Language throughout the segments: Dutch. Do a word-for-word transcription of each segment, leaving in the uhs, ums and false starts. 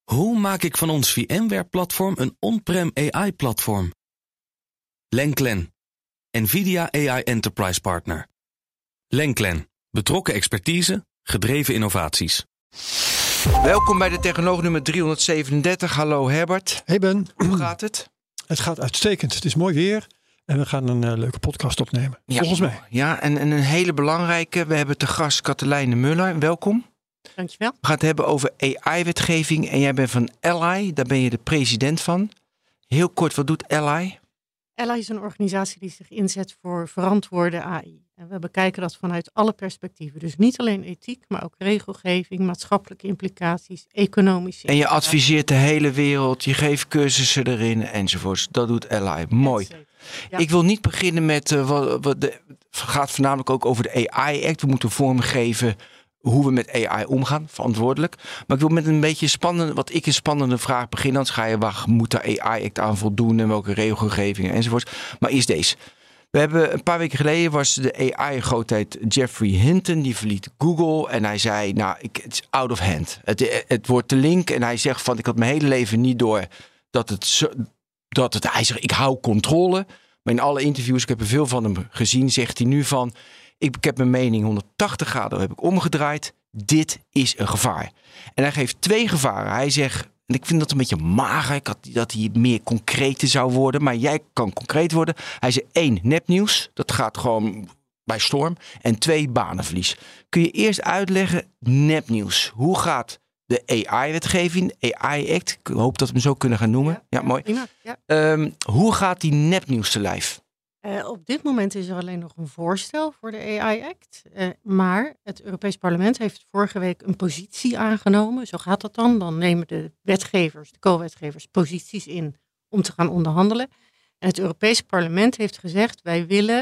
Hoe maak ik van ons VMware-platform een on-prem A I-platform? Lenklen, NVIDIA A I Enterprise Partner. Lenklen, betrokken expertise, gedreven innovaties. Welkom bij de Technoloog nummer driehonderdzevenendertig. Hallo Herbert. Hey Ben. Hoe gaat het? Het gaat uitstekend. Het is mooi weer. En we gaan een uh, leuke podcast opnemen. Ja, volgens mij. Ja, en, en een hele belangrijke. We hebben te gast Katelijne Muller. Welkom. Dankjewel. We gaan het hebben over A I-wetgeving. En jij bent van L I. Daar ben je de president van. Heel kort, wat doet L I? L I is een organisatie die zich inzet voor verantwoorde A I. En we bekijken dat vanuit alle perspectieven. Dus niet alleen ethiek, maar ook regelgeving, maatschappelijke implicaties, economische En je implicaties. adviseert de hele wereld. Je geeft cursussen erin enzovoorts. Dat doet L I. Mooi. Ja, ja. Ik wil niet beginnen met... Uh, wat, wat de, het gaat voornamelijk ook over de A I-act. We moeten vormgeven hoe we met A I omgaan, verantwoordelijk. Maar ik wil met een beetje spannende, wat ik een spannende vraag beginnen. Anders ga je, waar moet de A I-act aan voldoen en welke regelgevingen enzovoort. Maar eerst deze. We hebben een paar weken geleden was de A I-grootheid Geoffrey Hinton. Die verliet Google en hij zei, nou, ik, het is out of hand. Het, het wordt te link en hij zegt van, ik had mijn hele leven niet door dat het, zo, dat het, hij zegt, ik hou controle. Maar in alle interviews, ik heb er veel van hem gezien, zegt hij nu van, ik, ik heb mijn mening honderdtachtig graden heb ik omgedraaid. Dit is een gevaar. En hij geeft twee gevaren. Hij zegt, en ik vind dat een beetje mager, ik had, dat hij meer concreter zou worden. Maar jij kan concreet worden. Hij zegt één, nepnieuws. Dat gaat gewoon bij storm. En twee, banenverlies. Kun je eerst uitleggen, nepnieuws. Hoe gaat de A I-wetgeving, A I-act, ik hoop dat we hem zo kunnen gaan noemen. Ja, ja, ja mooi. Prima, ja. Um, hoe gaat die nepnieuws te lijf? Uh, op dit moment is er alleen nog een voorstel voor de A I-act. Uh, maar het Europees Parlement heeft vorige week een positie aangenomen. Zo gaat dat dan. Dan nemen de wetgevers, de co-wetgevers, posities in om te gaan onderhandelen. En het Europees Parlement heeft gezegd, wij willen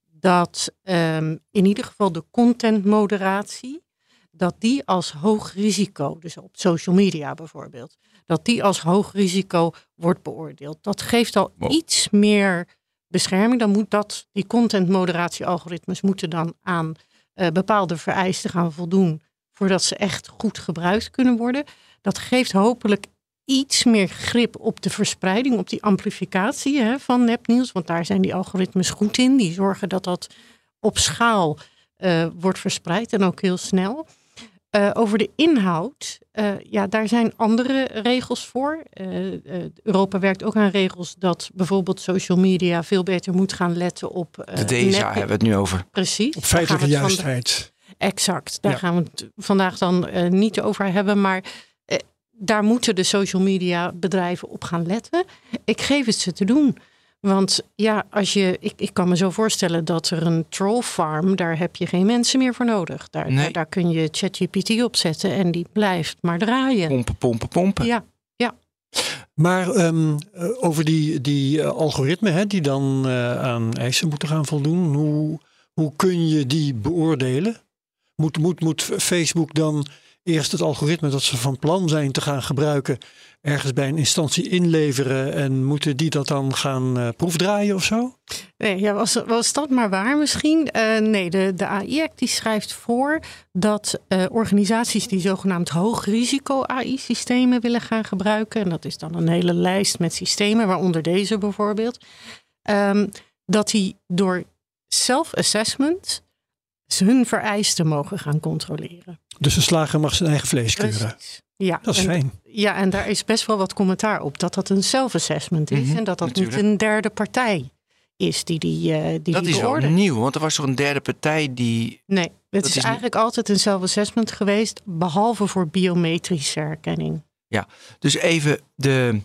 dat um, in ieder geval de contentmoderatie, dat die als hoog risico, dus op social media bijvoorbeeld, dat die als hoog risico wordt beoordeeld. Dat geeft al wow. iets meer bescherming. Dan moet dat, die contentmoderatiealgoritmes moeten dan aan uh, bepaalde vereisten gaan voldoen voordat ze echt goed gebruikt kunnen worden. Dat geeft hopelijk iets meer grip op de verspreiding, op die amplificatie hè, van nepnieuws. Want daar zijn die algoritmes goed in. Die zorgen dat dat op schaal uh, wordt verspreid en ook heel snel. Uh, over de inhoud, uh, ja, daar zijn andere regels voor. Uh, uh, Europa werkt ook aan regels dat bijvoorbeeld social media veel beter moet gaan letten op Uh, de D S A hebben we het nu over. Precies. Op feitelijke juistheid. De, exact, daar ja. gaan we het vandaag dan uh, niet over hebben. Maar uh, daar moeten de social media bedrijven op gaan letten. Ik geef het ze te doen. Want ja, als je, ik, ik kan me zo voorstellen dat er een troll farm, daar heb je geen mensen meer voor nodig. Daar, nee. daar, daar kun je ChatGPT op zetten en die blijft maar draaien. Pompen, pompen, pompen. Ja, ja. Maar um, over die, die uh, algoritmen hè, die dan uh, aan eisen moeten gaan voldoen, hoe, hoe kun je die beoordelen? Moet, moet, moet Facebook dan eerst het algoritme dat ze van plan zijn te gaan gebruiken ergens bij een instantie inleveren en moeten die dat dan gaan uh, proefdraaien of zo? Nee, ja, was, was dat maar waar misschien? Uh, nee, de, de A I-act die schrijft voor dat uh, organisaties die zogenaamd hoog risico A I-systemen willen gaan gebruiken, en dat is dan een hele lijst met systemen, waaronder deze bijvoorbeeld, um, dat die door self-assessment hun vereisten mogen gaan controleren. Dus een slager mag zijn eigen vlees keuren. Precies. Ja, dat is en, fijn. Ja, en daar is best wel wat commentaar op dat dat een self-assessment is mm-hmm, en dat dat natuurlijk niet een derde partij is die die, uh, die dat die is beoordeelt. wel nieuw, want er was toch een derde partij die... Nee, het is, is eigenlijk niet... altijd een self-assessment geweest, behalve voor biometrische herkenning. Ja, dus even de...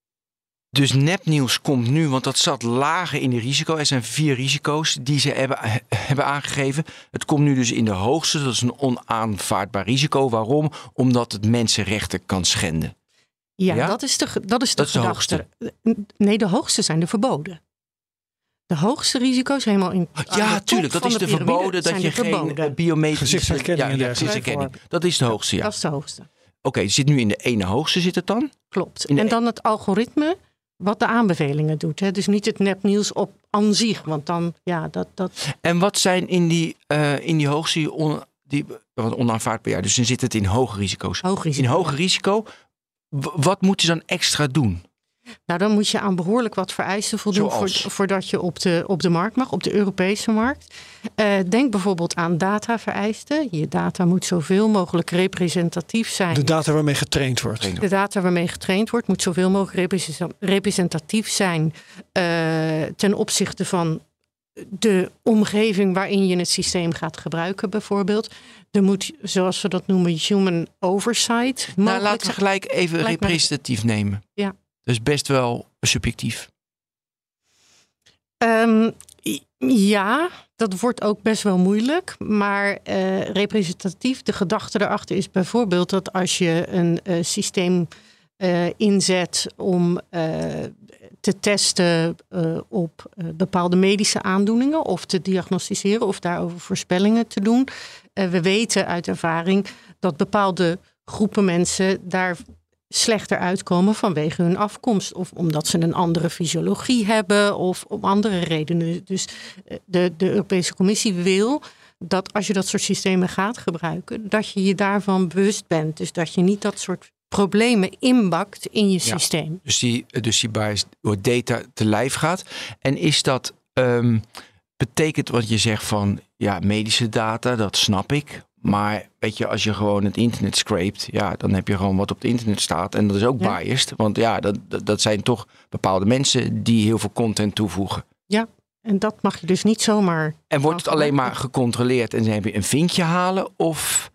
Dus nepnieuws komt nu, want dat zat lager in de risico. Er zijn vier risico's die ze hebben, hebben aangegeven. Het komt nu dus in de hoogste. Dat is een onaanvaardbaar risico. Waarom? Omdat het mensenrechten kan schenden. Ja, ja? dat is de, dat is de dat gedachte. Is de hoogste. Nee, de hoogste zijn de verboden. De hoogste risico's helemaal in. Ja, tuurlijk. Dat is de, de verboden dat je geen biometrische gezichtsherkenning ja, ja, gezichtsherkenning. Dat is de hoogste, ja. Dat is de hoogste. Oké, okay, zit nu in de ene hoogste zit het dan? Klopt. En dan het algoritme wat de aanbevelingen doet. Hè? Dus niet het nepnieuws op aan zich. Want dan, ja, dat... dat... En wat zijn in die, uh, in die hoogste on, die, onaanvaardbaar? Ja, dus dan zit het in hoge risico's. Hoog risico. In hoge risico, w- wat moet je dan extra doen? Nou, dan moet je aan behoorlijk wat vereisten voldoen voor, voordat je op de, op de markt mag, op de Europese markt. Uh, denk bijvoorbeeld aan datavereisten. Je data moet zoveel mogelijk representatief zijn. De data waarmee getraind wordt. De data waarmee getraind wordt moet zoveel mogelijk representatief zijn uh, ten opzichte van de omgeving waarin je het systeem gaat gebruiken, bijvoorbeeld. Er moet, zoals we dat noemen, human oversight. Nou, laten we gelijk even gelijk representatief maar... nemen. Ja. Dus best wel subjectief. Um, ja, dat wordt ook best wel moeilijk. Maar uh, representatief, de gedachte erachter is bijvoorbeeld dat als je een uh, systeem uh, inzet om uh, te testen uh, op uh, bepaalde medische aandoeningen of te diagnosticeren of daarover voorspellingen te doen. Uh, we weten uit ervaring dat bepaalde groepen mensen daar slechter uitkomen vanwege hun afkomst. Of omdat ze een andere fysiologie hebben of om andere redenen. Dus de, de Europese Commissie wil dat als je dat soort systemen gaat gebruiken, dat je je daarvan bewust bent. Dus dat je niet dat soort problemen inbakt in je ja, systeem. Dus die, dus die bias door data te lijf gaat. En is dat, um, betekent wat je zegt van, ja, medische data, dat snap ik. Maar weet je, als je gewoon het internet scrapt, ja, dan heb je gewoon wat op het internet staat. En dat is ook ja. biased. Want ja, dat, dat zijn toch bepaalde mensen die heel veel content toevoegen. Ja, en dat mag je dus niet zomaar. En wordt het alleen maar gecontroleerd en dan heb je een vinkje halen? Of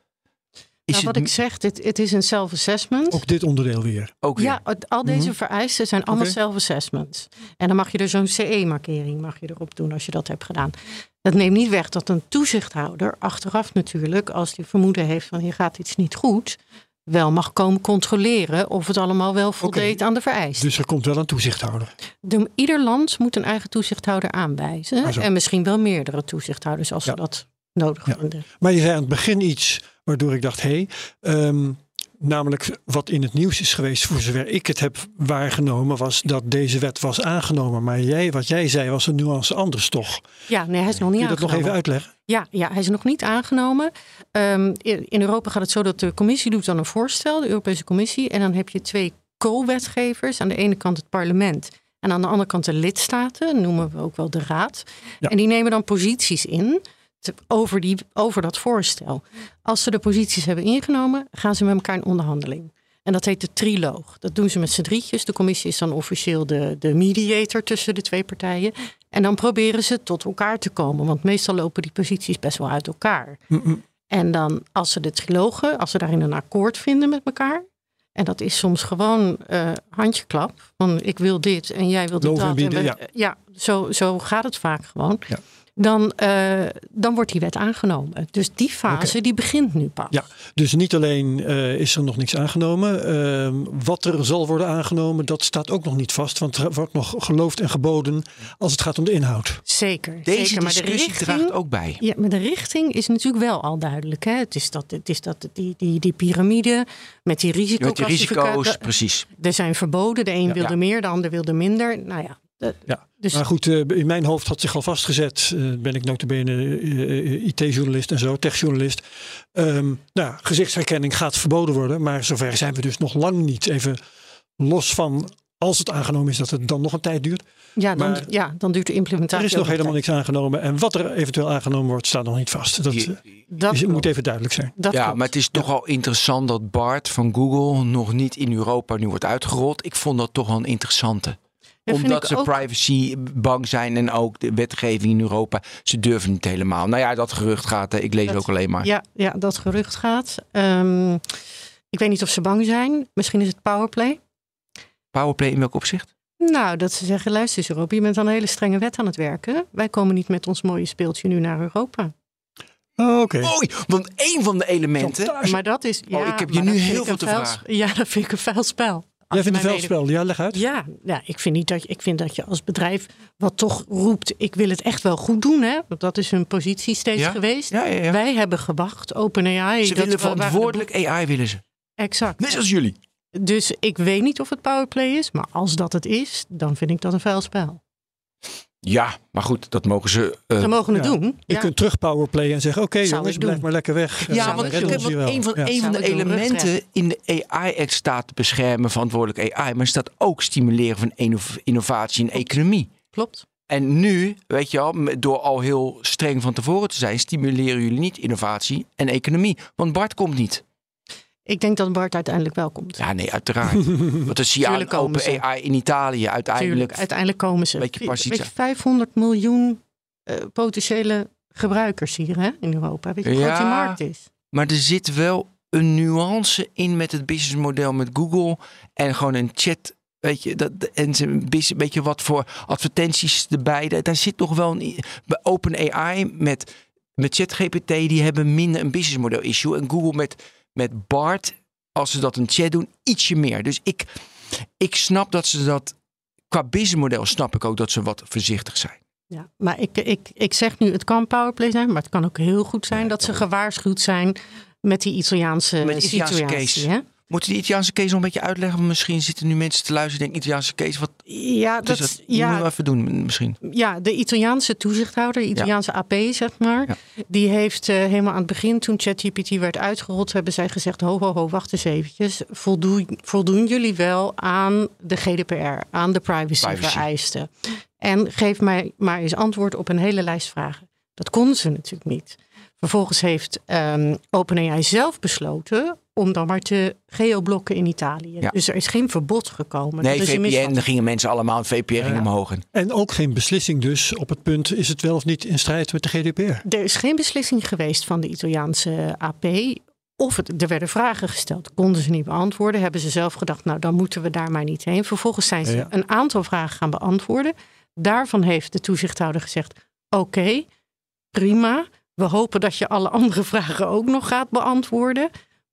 is nou, wat het... ik zeg, het, het is een self-assessment. Ook dit onderdeel weer. Ook weer. Ja, al deze mm-hmm. vereisten zijn allemaal okay. self-assessments. En dan mag je er zo'n C E-markering mag je erop doen als je dat hebt gedaan. Dat neemt niet weg dat een toezichthouder achteraf natuurlijk, als die vermoeden heeft van hier gaat iets niet goed, wel mag komen controleren of het allemaal wel voldeed okay. aan de vereisten. Dus er komt wel een toezichthouder. De, ieder land moet een eigen toezichthouder aanwijzen. Ah, en misschien wel meerdere toezichthouders als ja. ze dat nodig ja. vinden. Maar je zei aan het begin iets waardoor ik dacht, hé, hey, um, namelijk wat in het nieuws is geweest, voor zover ik het heb waargenomen, was dat deze wet was aangenomen. Maar jij, wat jij zei, was een nuance anders toch? Ja, nee, hij is nog niet aangenomen. Kun je dat aangenomen. nog even uitleggen? Ja, ja, hij is nog niet aangenomen. Um, in Europa gaat het zo dat de commissie doet dan een voorstel, de Europese Commissie. En dan heb je twee co-wetgevers. Aan de ene kant het parlement en aan de andere kant de lidstaten, noemen we ook wel de raad. Ja. En die nemen dan posities in over, die, over dat voorstel. Als ze de posities hebben ingenomen, gaan ze met elkaar in onderhandeling. En dat heet de triloog. Dat doen ze met z'n drietjes. De commissie is dan officieel de, de mediator tussen de twee partijen. En dan proberen ze tot elkaar te komen. Want meestal lopen die posities best wel uit elkaar. Mm-mm. En dan als ze de trilogen, als ze daarin een akkoord vinden met elkaar. En dat is soms gewoon uh, handjeklap. Van ik wil dit en jij wil dit dat. Bieden, we, ja, ja zo, zo gaat het vaak gewoon. Ja. Dan, uh, dan wordt die wet aangenomen. Dus die fase okay. die begint nu pas. Ja, dus niet alleen uh, is er nog niks aangenomen. Uh, wat er zal worden aangenomen, dat staat ook nog niet vast. Want er wordt nog geloofd en geboden als het gaat om de inhoud. Zeker. Deze zeker, maar discussie de richting, draagt ook bij. Ja, maar de richting is natuurlijk wel al duidelijk. Hè? Het is dat, het is dat die, die, die piramide met die risico's. Met die risico's, precies. Er zijn verboden. De een ja, wilde ja. meer, de ander wilde minder. Nou ja. De, ja. Dus, maar goed, uh, in mijn hoofd had zich al vastgezet. Uh, ben ik notabene uh, I T-journalist en zo, techjournalist. Um, nou, gezichtsherkenning gaat verboden worden. Maar zover zijn we dus nog lang niet. Even los van, als het aangenomen is, dat het dan nog een tijd duurt. Ja, dan, maar, ja, dan duurt de implementatie. Er is nog helemaal niks aangenomen. En wat er eventueel aangenomen wordt, staat nog niet vast. Dat, uh, dat is, moet even duidelijk zijn. Dat ja, klopt. Maar het is toch ja. al interessant dat BART van Google nog niet in Europa nu wordt uitgerold. Ik vond dat toch wel een interessante. Ja, omdat ze ook privacy bang zijn en ook de wetgeving in Europa. Ze durven niet helemaal. Nou ja, dat gerucht gaat. Ik lees dat, ook alleen maar. Ja, ja dat gerucht gaat. Um, ik weet niet of ze bang zijn. Misschien is het powerplay. Powerplay in welk opzicht? Nou, dat ze zeggen, luister eens Europa, je bent aan een hele strenge wet aan het werken. Wij komen niet met ons mooie speeltje nu naar Europa. Oh, oké. Okay. Oh, want één van de elementen... Maar dat is... Ja, oh, ik heb je nu heel veel te vragen. Ja, dat vind ik een vuil spel. Jij vindt een veldspel, ja, leg uit. Ja, ja ik, vind niet dat je, ik vind dat je als bedrijf wat toch roept, ik wil het echt wel goed doen. Hè? Want dat is hun positie steeds ja? geweest. Ja, ja, ja. Wij hebben gewacht, OpenAI. Ze dat willen verantwoordelijk A I willen ze. Exact. Net als jullie. Dus ik weet niet of het powerplay is, maar als dat het is, dan vind ik dat een vuil spel. Ja, maar goed, dat mogen ze... Uh, ze mogen het ja. doen. Je Ja. kunt terug powerplayen en zeggen... oké okay, Zou jongens, ik doen. blijf maar lekker weg. Ja, uh, want, redden kijk, ons want hier een van, wel. een Ja. van de Zou ik doen, elementen in de A I-act staat beschermen verantwoordelijk A I. Maar er staat ook stimuleren van innov- innovatie en economie. Klopt. En nu, weet je wel, door al heel streng van tevoren te zijn... stimuleren jullie niet innovatie en economie. Want Bart komt niet. Ik denk dat Bart uiteindelijk wel komt. Ja, nee, uiteraard. Want dan zie je aan Open A I in Italië uiteindelijk... Tuurlijk, uiteindelijk komen ze. Beetje pas Weet iets je, vijfhonderd miljoen uh, potentiële gebruikers hier hè, in Europa. Weet je hoe Ja. groot die markt is? Maar er zit wel een nuance in met het businessmodel met Google. En gewoon een chat... Weet je, dat, en ze een beetje wat voor advertenties erbij. Daar zit nog wel een... Bij Open A I met, met ChatGPT, die hebben minder een businessmodel issue. En Google met, met Bart, als ze dat een chat doen, ietsje meer. Dus ik, ik snap dat ze dat... Qua businessmodel snap ik ook dat ze wat voorzichtig zijn. Ja, maar ik, ik, ik zeg nu, het kan powerplay zijn, maar het kan ook heel goed zijn Ja, dat ze toch. gewaarschuwd zijn met die Italiaanse Met die Italiaanse situatie. case. Hè? Moeten die Italiaanse case nog een beetje uitleggen? Want misschien zitten nu mensen te luisteren en denken... Italiaanse case, wat Ja, is dat, dat? Dat ja, moeten we even doen misschien. ja, de Italiaanse toezichthouder, de Italiaanse A P zeg maar, Ja. die heeft uh, helemaal aan het begin, toen ChatGPT werd uitgerold, hebben zij gezegd, ho, ho, ho, wacht eens eventjes. Voldoen, voldoen jullie wel aan de G D P R, aan de privacy-vereisten? En geef mij maar eens antwoord op een hele lijst vragen. Dat konden ze natuurlijk niet. Vervolgens heeft um, OpenAI zelf besloten om dan maar te geoblokken in Italië. Ja. Dus er is geen verbod gekomen. Nee, Dat is een V P N, misvatting. dan gingen mensen allemaal, V P N ging omhoog. En En ook geen beslissing dus op het punt... is het wel of niet in strijd met de G D P R? Er is geen beslissing geweest van de Italiaanse A P. Of het, er werden vragen gesteld, konden ze niet beantwoorden. Hebben ze zelf gedacht, nou dan moeten we daar maar niet heen. Vervolgens zijn ze Ja. een aantal vragen gaan beantwoorden. Daarvan heeft de toezichthouder gezegd, oké, okay, prima. We hopen dat je alle andere vragen ook nog gaat beantwoorden.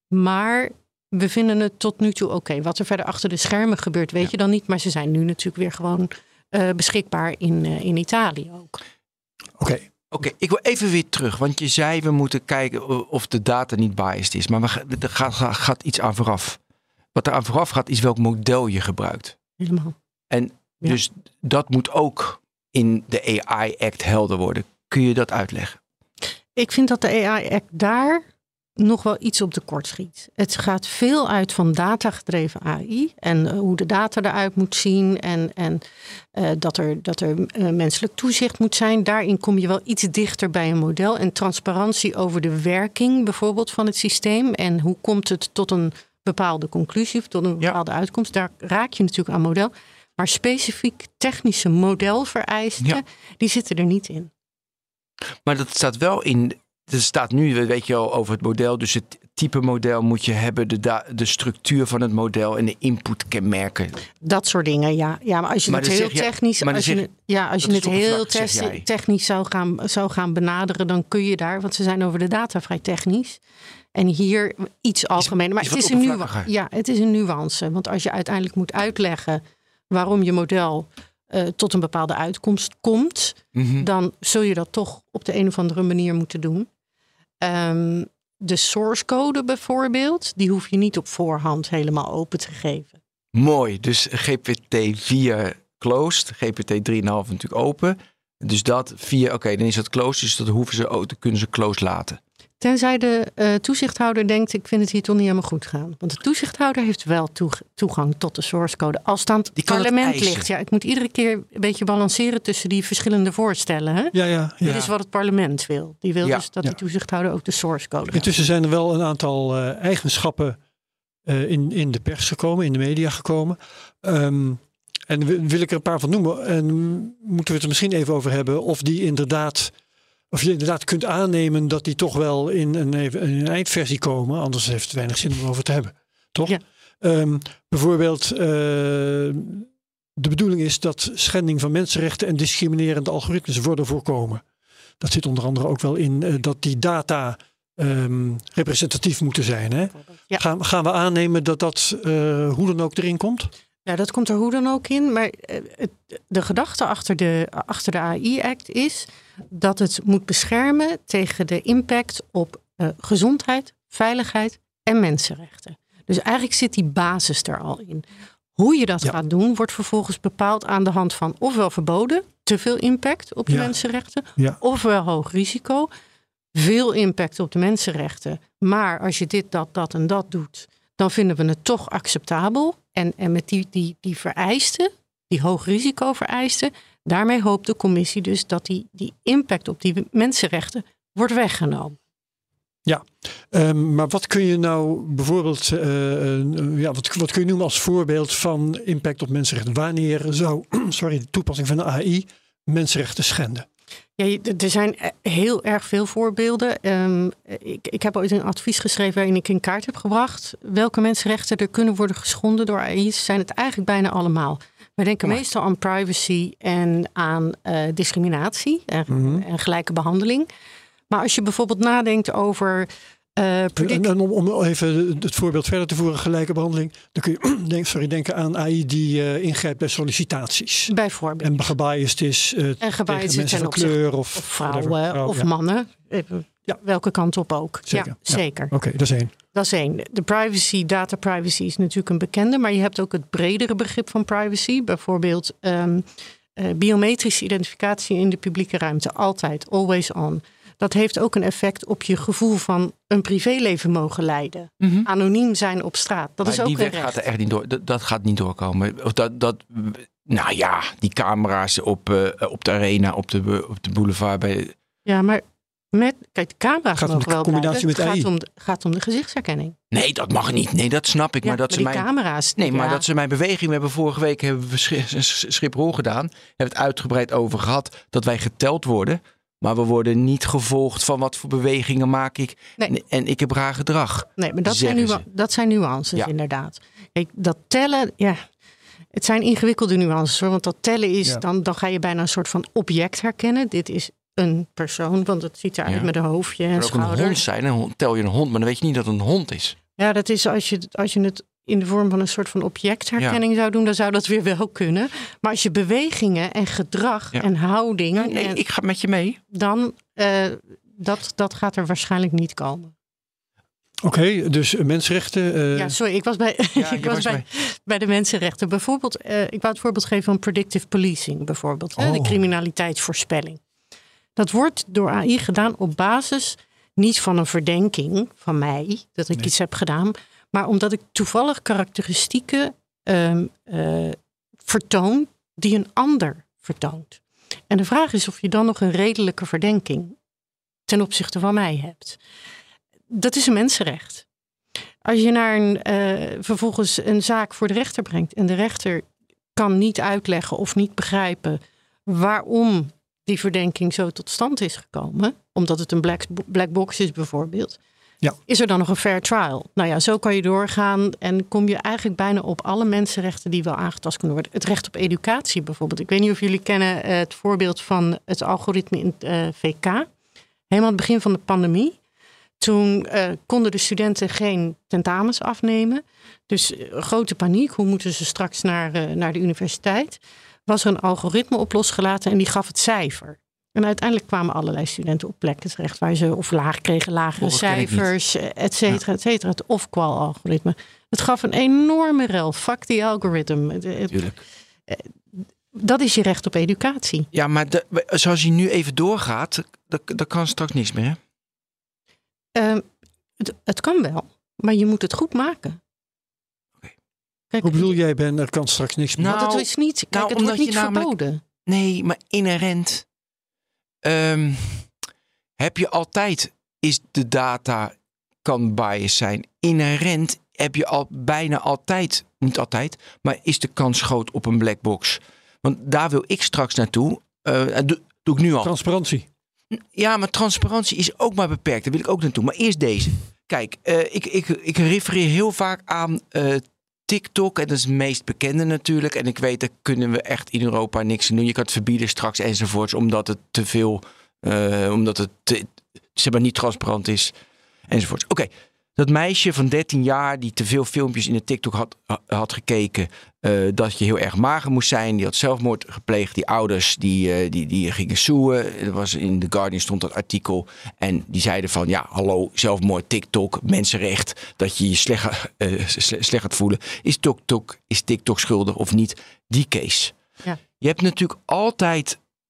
Maar we vinden het tot nu toe oké. Okay. Wat er verder achter de schermen gebeurt, weet Ja. je dan niet. Maar ze zijn nu natuurlijk weer gewoon uh, beschikbaar in, uh, in Italië ook. Oké. Okay. Oké, okay, ik wil even weer terug. Want je zei, we moeten kijken of de data niet biased is. Maar we ga, er gaat, gaat iets aan vooraf. Wat er aan vooraf gaat, is welk model je gebruikt. Helemaal. En Ja. dus dat moet ook in de A I-act helder worden. Kun je dat uitleggen? Ik vind dat de A I-act daar nog wel iets op tekort schiet. Het gaat veel uit van datagedreven A I en uh, hoe de data eruit moet zien en, en uh, dat er, dat er uh, menselijk toezicht moet zijn. Daarin kom je wel iets dichter bij een model en transparantie over de werking bijvoorbeeld van het systeem en hoe komt het tot een bepaalde conclusie of tot een bepaalde ja. uitkomst. Daar raak je natuurlijk aan model. Maar specifiek technische modelvereisten, ja. die zitten er niet in. Maar dat staat wel in... Er staat nu, weet je al, over het model. Dus het type model moet je hebben. De, da- de structuur van het model en de inputkenmerken. Dat soort dingen, ja. ja maar als je maar het heel je, technisch... Maar als je, zeg, het, ja, als je het heel te- technisch zou gaan, zou gaan benaderen... dan kun je daar... Want ze zijn over de data vrij technisch. En hier iets algemeen. Maar is het, is een nuance, ja, het is een nuance. Want als je uiteindelijk moet uitleggen... waarom je model... Uh, tot een bepaalde uitkomst komt... Mm-hmm. dan zul je dat toch op de een of andere manier moeten doen. Um, de source code bijvoorbeeld... die hoef je niet op voorhand helemaal open te geven. Mooi, dus G P T vier closed, G P T drie komma vijf natuurlijk open. Dus dat vier, oké, okay, dan is dat closed, dus dat hoeven ze ook, dat kunnen ze closed laten. Tenzij de uh, toezichthouder denkt, ik vind het hier toch niet helemaal goed gaan. Want de toezichthouder heeft wel toeg- toegang tot de source code. Als het aan het parlement het ligt. Ja, ik moet iedere keer een beetje balanceren tussen die verschillende voorstellen. Hè? Ja, ja, ja. Dit is wat het parlement wil. Die wil ja. dus dat ja. die toezichthouder ook de source code Intussen zijn er wel een aantal uh, eigenschappen uh, in, in de pers gekomen, in de media gekomen. Um, en wil ik er een paar van noemen. En moeten we het er misschien even over hebben of die inderdaad... Of je inderdaad kunt aannemen dat die toch wel in een, in een eindversie komen. Anders heeft het weinig zin om over te hebben. Toch? Ja. Um, bijvoorbeeld, uh, de bedoeling is dat schending van mensenrechten en discriminerende algoritmes worden voorkomen. Dat zit onder andere ook wel in uh, dat die data um, representatief moeten zijn. Hè? Ja. Gaan, gaan we aannemen dat dat uh, hoe dan ook erin komt? Ja, dat komt er hoe dan ook in. Maar het, de gedachte achter de, achter de A I-act is dat het moet beschermen tegen de impact op uh, gezondheid, veiligheid en mensenrechten. Dus eigenlijk zit die basis er al in. Hoe je dat ja. gaat doen, wordt vervolgens bepaald aan de hand van ofwel verboden te veel impact op de Ja. mensenrechten. Ja. Ofwel hoog risico, veel impact op de mensenrechten. Maar als je dit, dat, dat en dat doet, dan vinden we het toch acceptabel. En, en met die, die, die vereisten, die hoog risico vereisten, daarmee hoopt de commissie dus dat die, die impact op die mensenrechten wordt weggenomen. Ja, um, maar wat kun je nou bijvoorbeeld, uh, uh, ja, wat, wat kun je noemen als voorbeeld van impact op mensenrechten? Wanneer zou, sorry, de toepassing van de A I mensenrechten schenden? Ja, er zijn heel erg veel voorbeelden. Um, ik, ik heb ooit een advies geschreven waarin ik in kaart heb gebracht welke mensenrechten er kunnen worden geschonden door A I. Ze zijn het eigenlijk bijna allemaal. We denken maar. meestal aan privacy en aan uh, discriminatie en, mm-hmm. en gelijke behandeling. Maar als je bijvoorbeeld nadenkt over... Uh, predict- en, en om, om even het voorbeeld verder te voeren, gelijke behandeling. Dan kun je denk, sorry, denken aan A I die uh, ingrijpt bij sollicitaties. Bijvoorbeeld. En gebiased is uh, en gebiased tegen mensen van kleur of, of vrouwen Vrouw, of ja. mannen. Ja. Welke kant op ook. Zeker. Ja, zeker. Ja. Oké, okay, dat is één. Dat is één. De privacy, data privacy is natuurlijk een bekende. Maar je hebt ook het bredere begrip van privacy. Bijvoorbeeld um, uh, biometrische identificatie in de publieke ruimte. Altijd, always on. Dat heeft ook een effect op je gevoel van een privéleven mogen leiden. Mm-hmm. Anoniem zijn op straat. Dat maar is ook die een wet recht. gaat er echt niet door. Dat, dat gaat niet doorkomen. Of dat, dat, nou ja, die camera's op, uh, op de arena, op de, op de boulevard. Bij... Ja, maar met, kijk, de camera's gaat mogen om de wel combinatie blijven. met Het A I. gaat om, de, gaat om de gezichtsherkenning. Nee, dat mag niet. Nee, dat snap ik. Ja, maar dat maar ze die mijn camera's. Nee, maar ja. dat ze mijn beweging. We hebben vorige week hebben we Schiphol gedaan. We hebben het uitgebreid over gehad dat wij geteld worden. Maar we worden niet gevolgd van wat voor bewegingen maak ik. Nee. En ik heb raar gedrag. Nee, maar dat zijn, nu, dat zijn nuances ja. inderdaad. Kijk, dat tellen, ja, het zijn ingewikkelde nuances. Hoor, want dat tellen is, ja. dan, dan ga je bijna een soort van object herkennen. Dit is een persoon, want het ziet eruit ja. met een hoofdje en schouder. Het kan ook een hond zijn. En tel je een hond, maar dan weet je niet dat het een hond is. Ja, dat is als je, als je het in de vorm van een soort van objectherkenning ja. zou doen, dan zou dat weer wel kunnen. Maar als je bewegingen en gedrag ja. en houding... Ja, nee, en, ik ga met je mee. Dan, uh, dat, dat gaat er waarschijnlijk niet komen. Oké, okay, dus mensenrechten... Uh... Ja, sorry, ik was bij, ja, ik was was bij, bij de mensenrechten. Bijvoorbeeld, uh, ik wou het voorbeeld geven van predictive policing bijvoorbeeld. Oh. Hè, de criminaliteitsvoorspelling. Dat wordt door A I gedaan op basis niet van een verdenking van mij, dat ik nee. iets heb gedaan... maar omdat ik toevallig karakteristieken uh, uh, vertoon die een ander vertoont. En de vraag is of je dan nog een redelijke verdenking ten opzichte van mij hebt. Dat is een mensenrecht. Als je naar een, uh, vervolgens een zaak voor de rechter brengt en de rechter kan niet uitleggen of niet begrijpen waarom die verdenking zo tot stand is gekomen, omdat het een black, black box is bijvoorbeeld, ja. is er dan nog een fair trial? Nou ja, zo kan je doorgaan en kom je eigenlijk bijna op alle mensenrechten die wel aangetast kunnen worden. Het recht op educatie bijvoorbeeld. Ik weet niet of jullie kennen uh, het voorbeeld van het algoritme in het uh, V K. Helemaal aan het begin van de pandemie. Toen uh, konden de studenten geen tentamens afnemen. Dus uh, grote paniek. Hoe moeten ze straks naar, uh, naar de universiteit? Was er een algoritme op losgelaten en die gaf het cijfer. En uiteindelijk kwamen allerlei studenten op plekken terecht waar ze of laag kregen, lagere oh, cijfers, et cetera, et cetera. Het of-qual-algoritme. Het gaf een enorme rel. Fuck the algoritme. Tuurlijk. Dat is je recht op educatie. Ja, maar de, zoals je nu even doorgaat, dat, dat kan straks niks meer, hè? Uh, het, het kan wel, maar je moet het goed maken. Okay. Kijk, hoe bedoel jij, Ben, er kan straks niks meer? Nou, dat is niet, kijk, nou, het wordt niet verboden. Namelijk, nee, maar inherent um, heb je altijd, is de data kan bias zijn. Inherent heb je al bijna altijd, niet altijd, maar is de kans groot op een black box. Want daar wil ik straks naartoe. Uh, doe, doe ik nu al. Transparantie. Ja, maar transparantie is ook maar beperkt. Daar wil ik ook naartoe. Maar eerst deze. Kijk, uh, ik, ik, ik refereer heel vaak aan uh, TikTok. En dat is het meest bekende natuurlijk. En ik weet, daar kunnen we echt in Europa niks aan doen. Je kan het verbieden straks enzovoorts. Omdat het te veel, uh, omdat het te, zeg maar niet transparant is. Enzovoorts. Oké. Okay. Dat meisje van dertien jaar die te veel filmpjes in de TikTok had, had gekeken. Uh, dat je heel erg mager moest zijn. Die had zelfmoord gepleegd. Die ouders die, uh, die, die gingen suwen. Er was in The Guardian stond dat artikel. En die zeiden van ja, hallo, zelfmoord, TikTok, mensenrecht. Dat je je slecht, uh, slecht gaat voelen. Is TikTok, is TikTok schuldig of niet? Die case. Ja. Je hebt natuurlijk altijd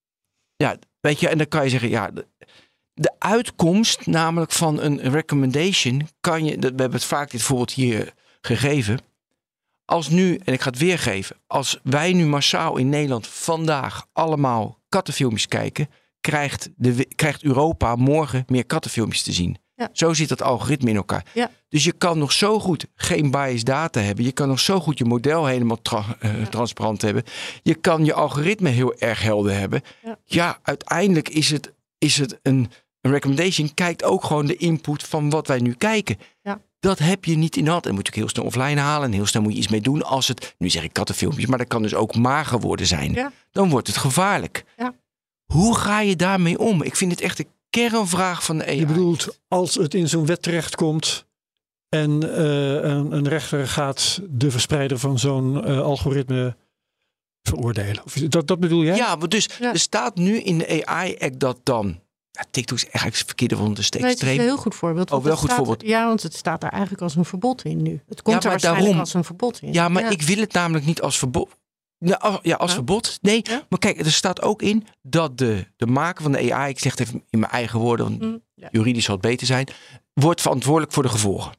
Ja, weet je, en dan kan je zeggen, ja, de, de uitkomst namelijk van een recommendation kan je, we hebben het vaak dit voorbeeld hier gegeven. Als nu, en ik ga het weergeven, als wij nu massaal in Nederland vandaag allemaal kattenfilmpjes kijken, krijgt, de, krijgt Europa morgen meer kattenfilmpjes te zien. Ja. Zo zit dat algoritme in elkaar. Ja. Dus je kan nog zo goed geen biased data hebben. Je kan nog zo goed je model helemaal tra- uh, ja. transparant hebben. Je kan je algoritme heel erg helder hebben. Ja, ja uiteindelijk is het, is het een, een recommendation. Kijkt ook gewoon de input van wat wij nu kijken. Ja. Dat heb je niet in de hand. En moet je ook heel snel offline halen. En heel snel moet je iets mee doen. Als het, nu zeg ik kattenfilmpjes, maar dat kan dus ook mager worden zijn. Ja. Dan wordt het gevaarlijk. Ja. Hoe ga je daarmee om? Ik vind het echt een kernvraag van de A I. Je bedoelt, als het in zo'n wet terechtkomt en uh, een, een rechter gaat de verspreider van zo'n uh, algoritme veroordelen. Of dat, dat bedoel jij? Ja, maar dus ja. er staat nu in de A I-act dat dan... Ja, TikTok is eigenlijk het verkeerde van de steek. Nee, het is een heel goed voorbeeld. Oh, wel goed staat, voorbeeld. Ja, want het staat daar eigenlijk als een verbod in nu. Het komt ja, er waarschijnlijk daarom, als een verbod in. Ja, maar ja. ik wil het namelijk niet als verbod. Ja, ja als ja. verbod. Nee, ja. maar kijk, er staat ook in dat de, de maker van de A I, ik zeg het even in mijn eigen woorden, want mm, ja. juridisch zal het beter zijn, wordt verantwoordelijk voor de gevolgen.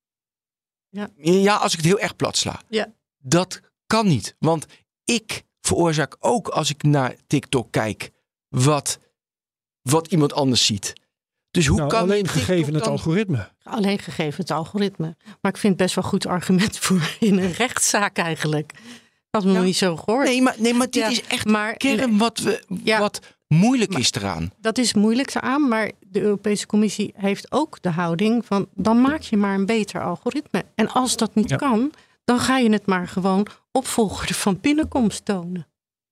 Ja, ja als ik het heel erg plat sla. Ja. Dat kan niet, want ik veroorzaak ook als ik naar TikTok kijk wat, wat iemand anders ziet. Dus hoe nou, kan alleen TikTok gegeven het dan... algoritme. Alleen gegeven het algoritme. Maar ik vind het best wel een goed argument voor in een rechtszaak eigenlijk. Dat had me ja. nog niet zo gehoord. Nee, maar, nee, maar dit ja, is echt maar, kern wat, we, ja, wat moeilijk maar, is eraan. Dat is moeilijk eraan, maar de Europese Commissie heeft ook de houding van... dan maak je maar een beter algoritme. En als dat niet ja. kan, dan ga je het maar gewoon opvolger van binnenkomst tonen.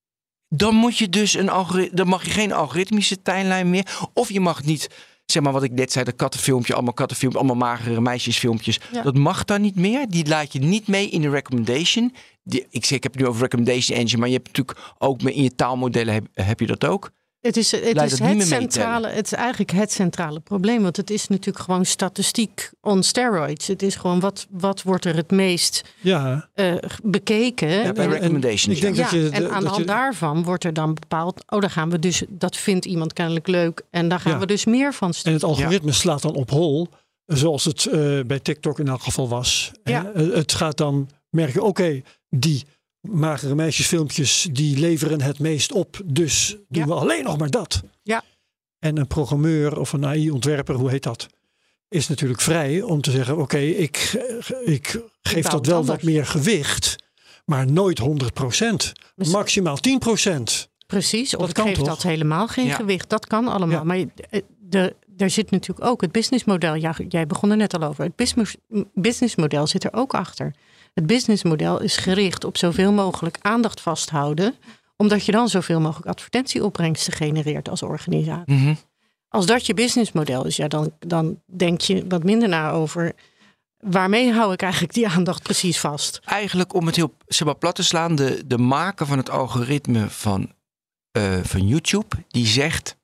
Dan moet je dus een algoritme, dan mag je geen algoritmische tijdlijn meer. Of je mag niet, zeg maar wat ik net zei, de kattenfilmpje, allemaal kattenfilmpjes, allemaal magere meisjesfilmpjes. Ja. Dat mag dan niet meer. Die laat je niet mee in de recommendation. Die, ik, zeg, ik heb het nu over recommendation engine, maar je hebt natuurlijk ook in je taalmodellen heb, heb je dat ook. Het is, het, is het, centrale, het is eigenlijk het centrale probleem. Want het is natuurlijk gewoon statistiek on steroids. Het is gewoon wat, wat wordt er het meest ja. uh, bekeken. Ja, bij recommendations. En, ja, ja, en aan de hand je... daarvan wordt er dan bepaald... oh, dan gaan we dus, dat vindt iemand kennelijk leuk... en daar gaan ja. we dus meer van sturen. En het algoritme ja. slaat dan op hol... zoals het uh, bij TikTok in elk geval was. Ja. Uh, het gaat dan merken, oké, okay, die... magere meisjesfilmpjes die leveren het meest op. Dus doen ja. we alleen nog maar dat. Ja. En een programmeur of een A I-ontwerper, hoe heet dat? Is natuurlijk vrij om te zeggen... oké, okay, ik, ik geef dat wel anders. Wat meer gewicht. Maar nooit honderd procent. Misschien. Maximaal tien procent. Precies, of ik geef dat helemaal geen ja. gewicht. Dat kan allemaal. Ja. Maar de, er zit natuurlijk ook het businessmodel. Ja, jij begon er net al over. Het business, businessmodel zit er ook achter. Het businessmodel is gericht op zoveel mogelijk aandacht vasthouden. Omdat je dan zoveel mogelijk advertentieopbrengsten genereert als organisatie. Mm-hmm. Als dat je businessmodel is, ja, dan, dan denk je wat minder na over... waarmee hou ik eigenlijk die aandacht precies vast? Eigenlijk om het heel zeg maar, plat te slaan. De, de maker van het algoritme van, uh, van YouTube, die zegt...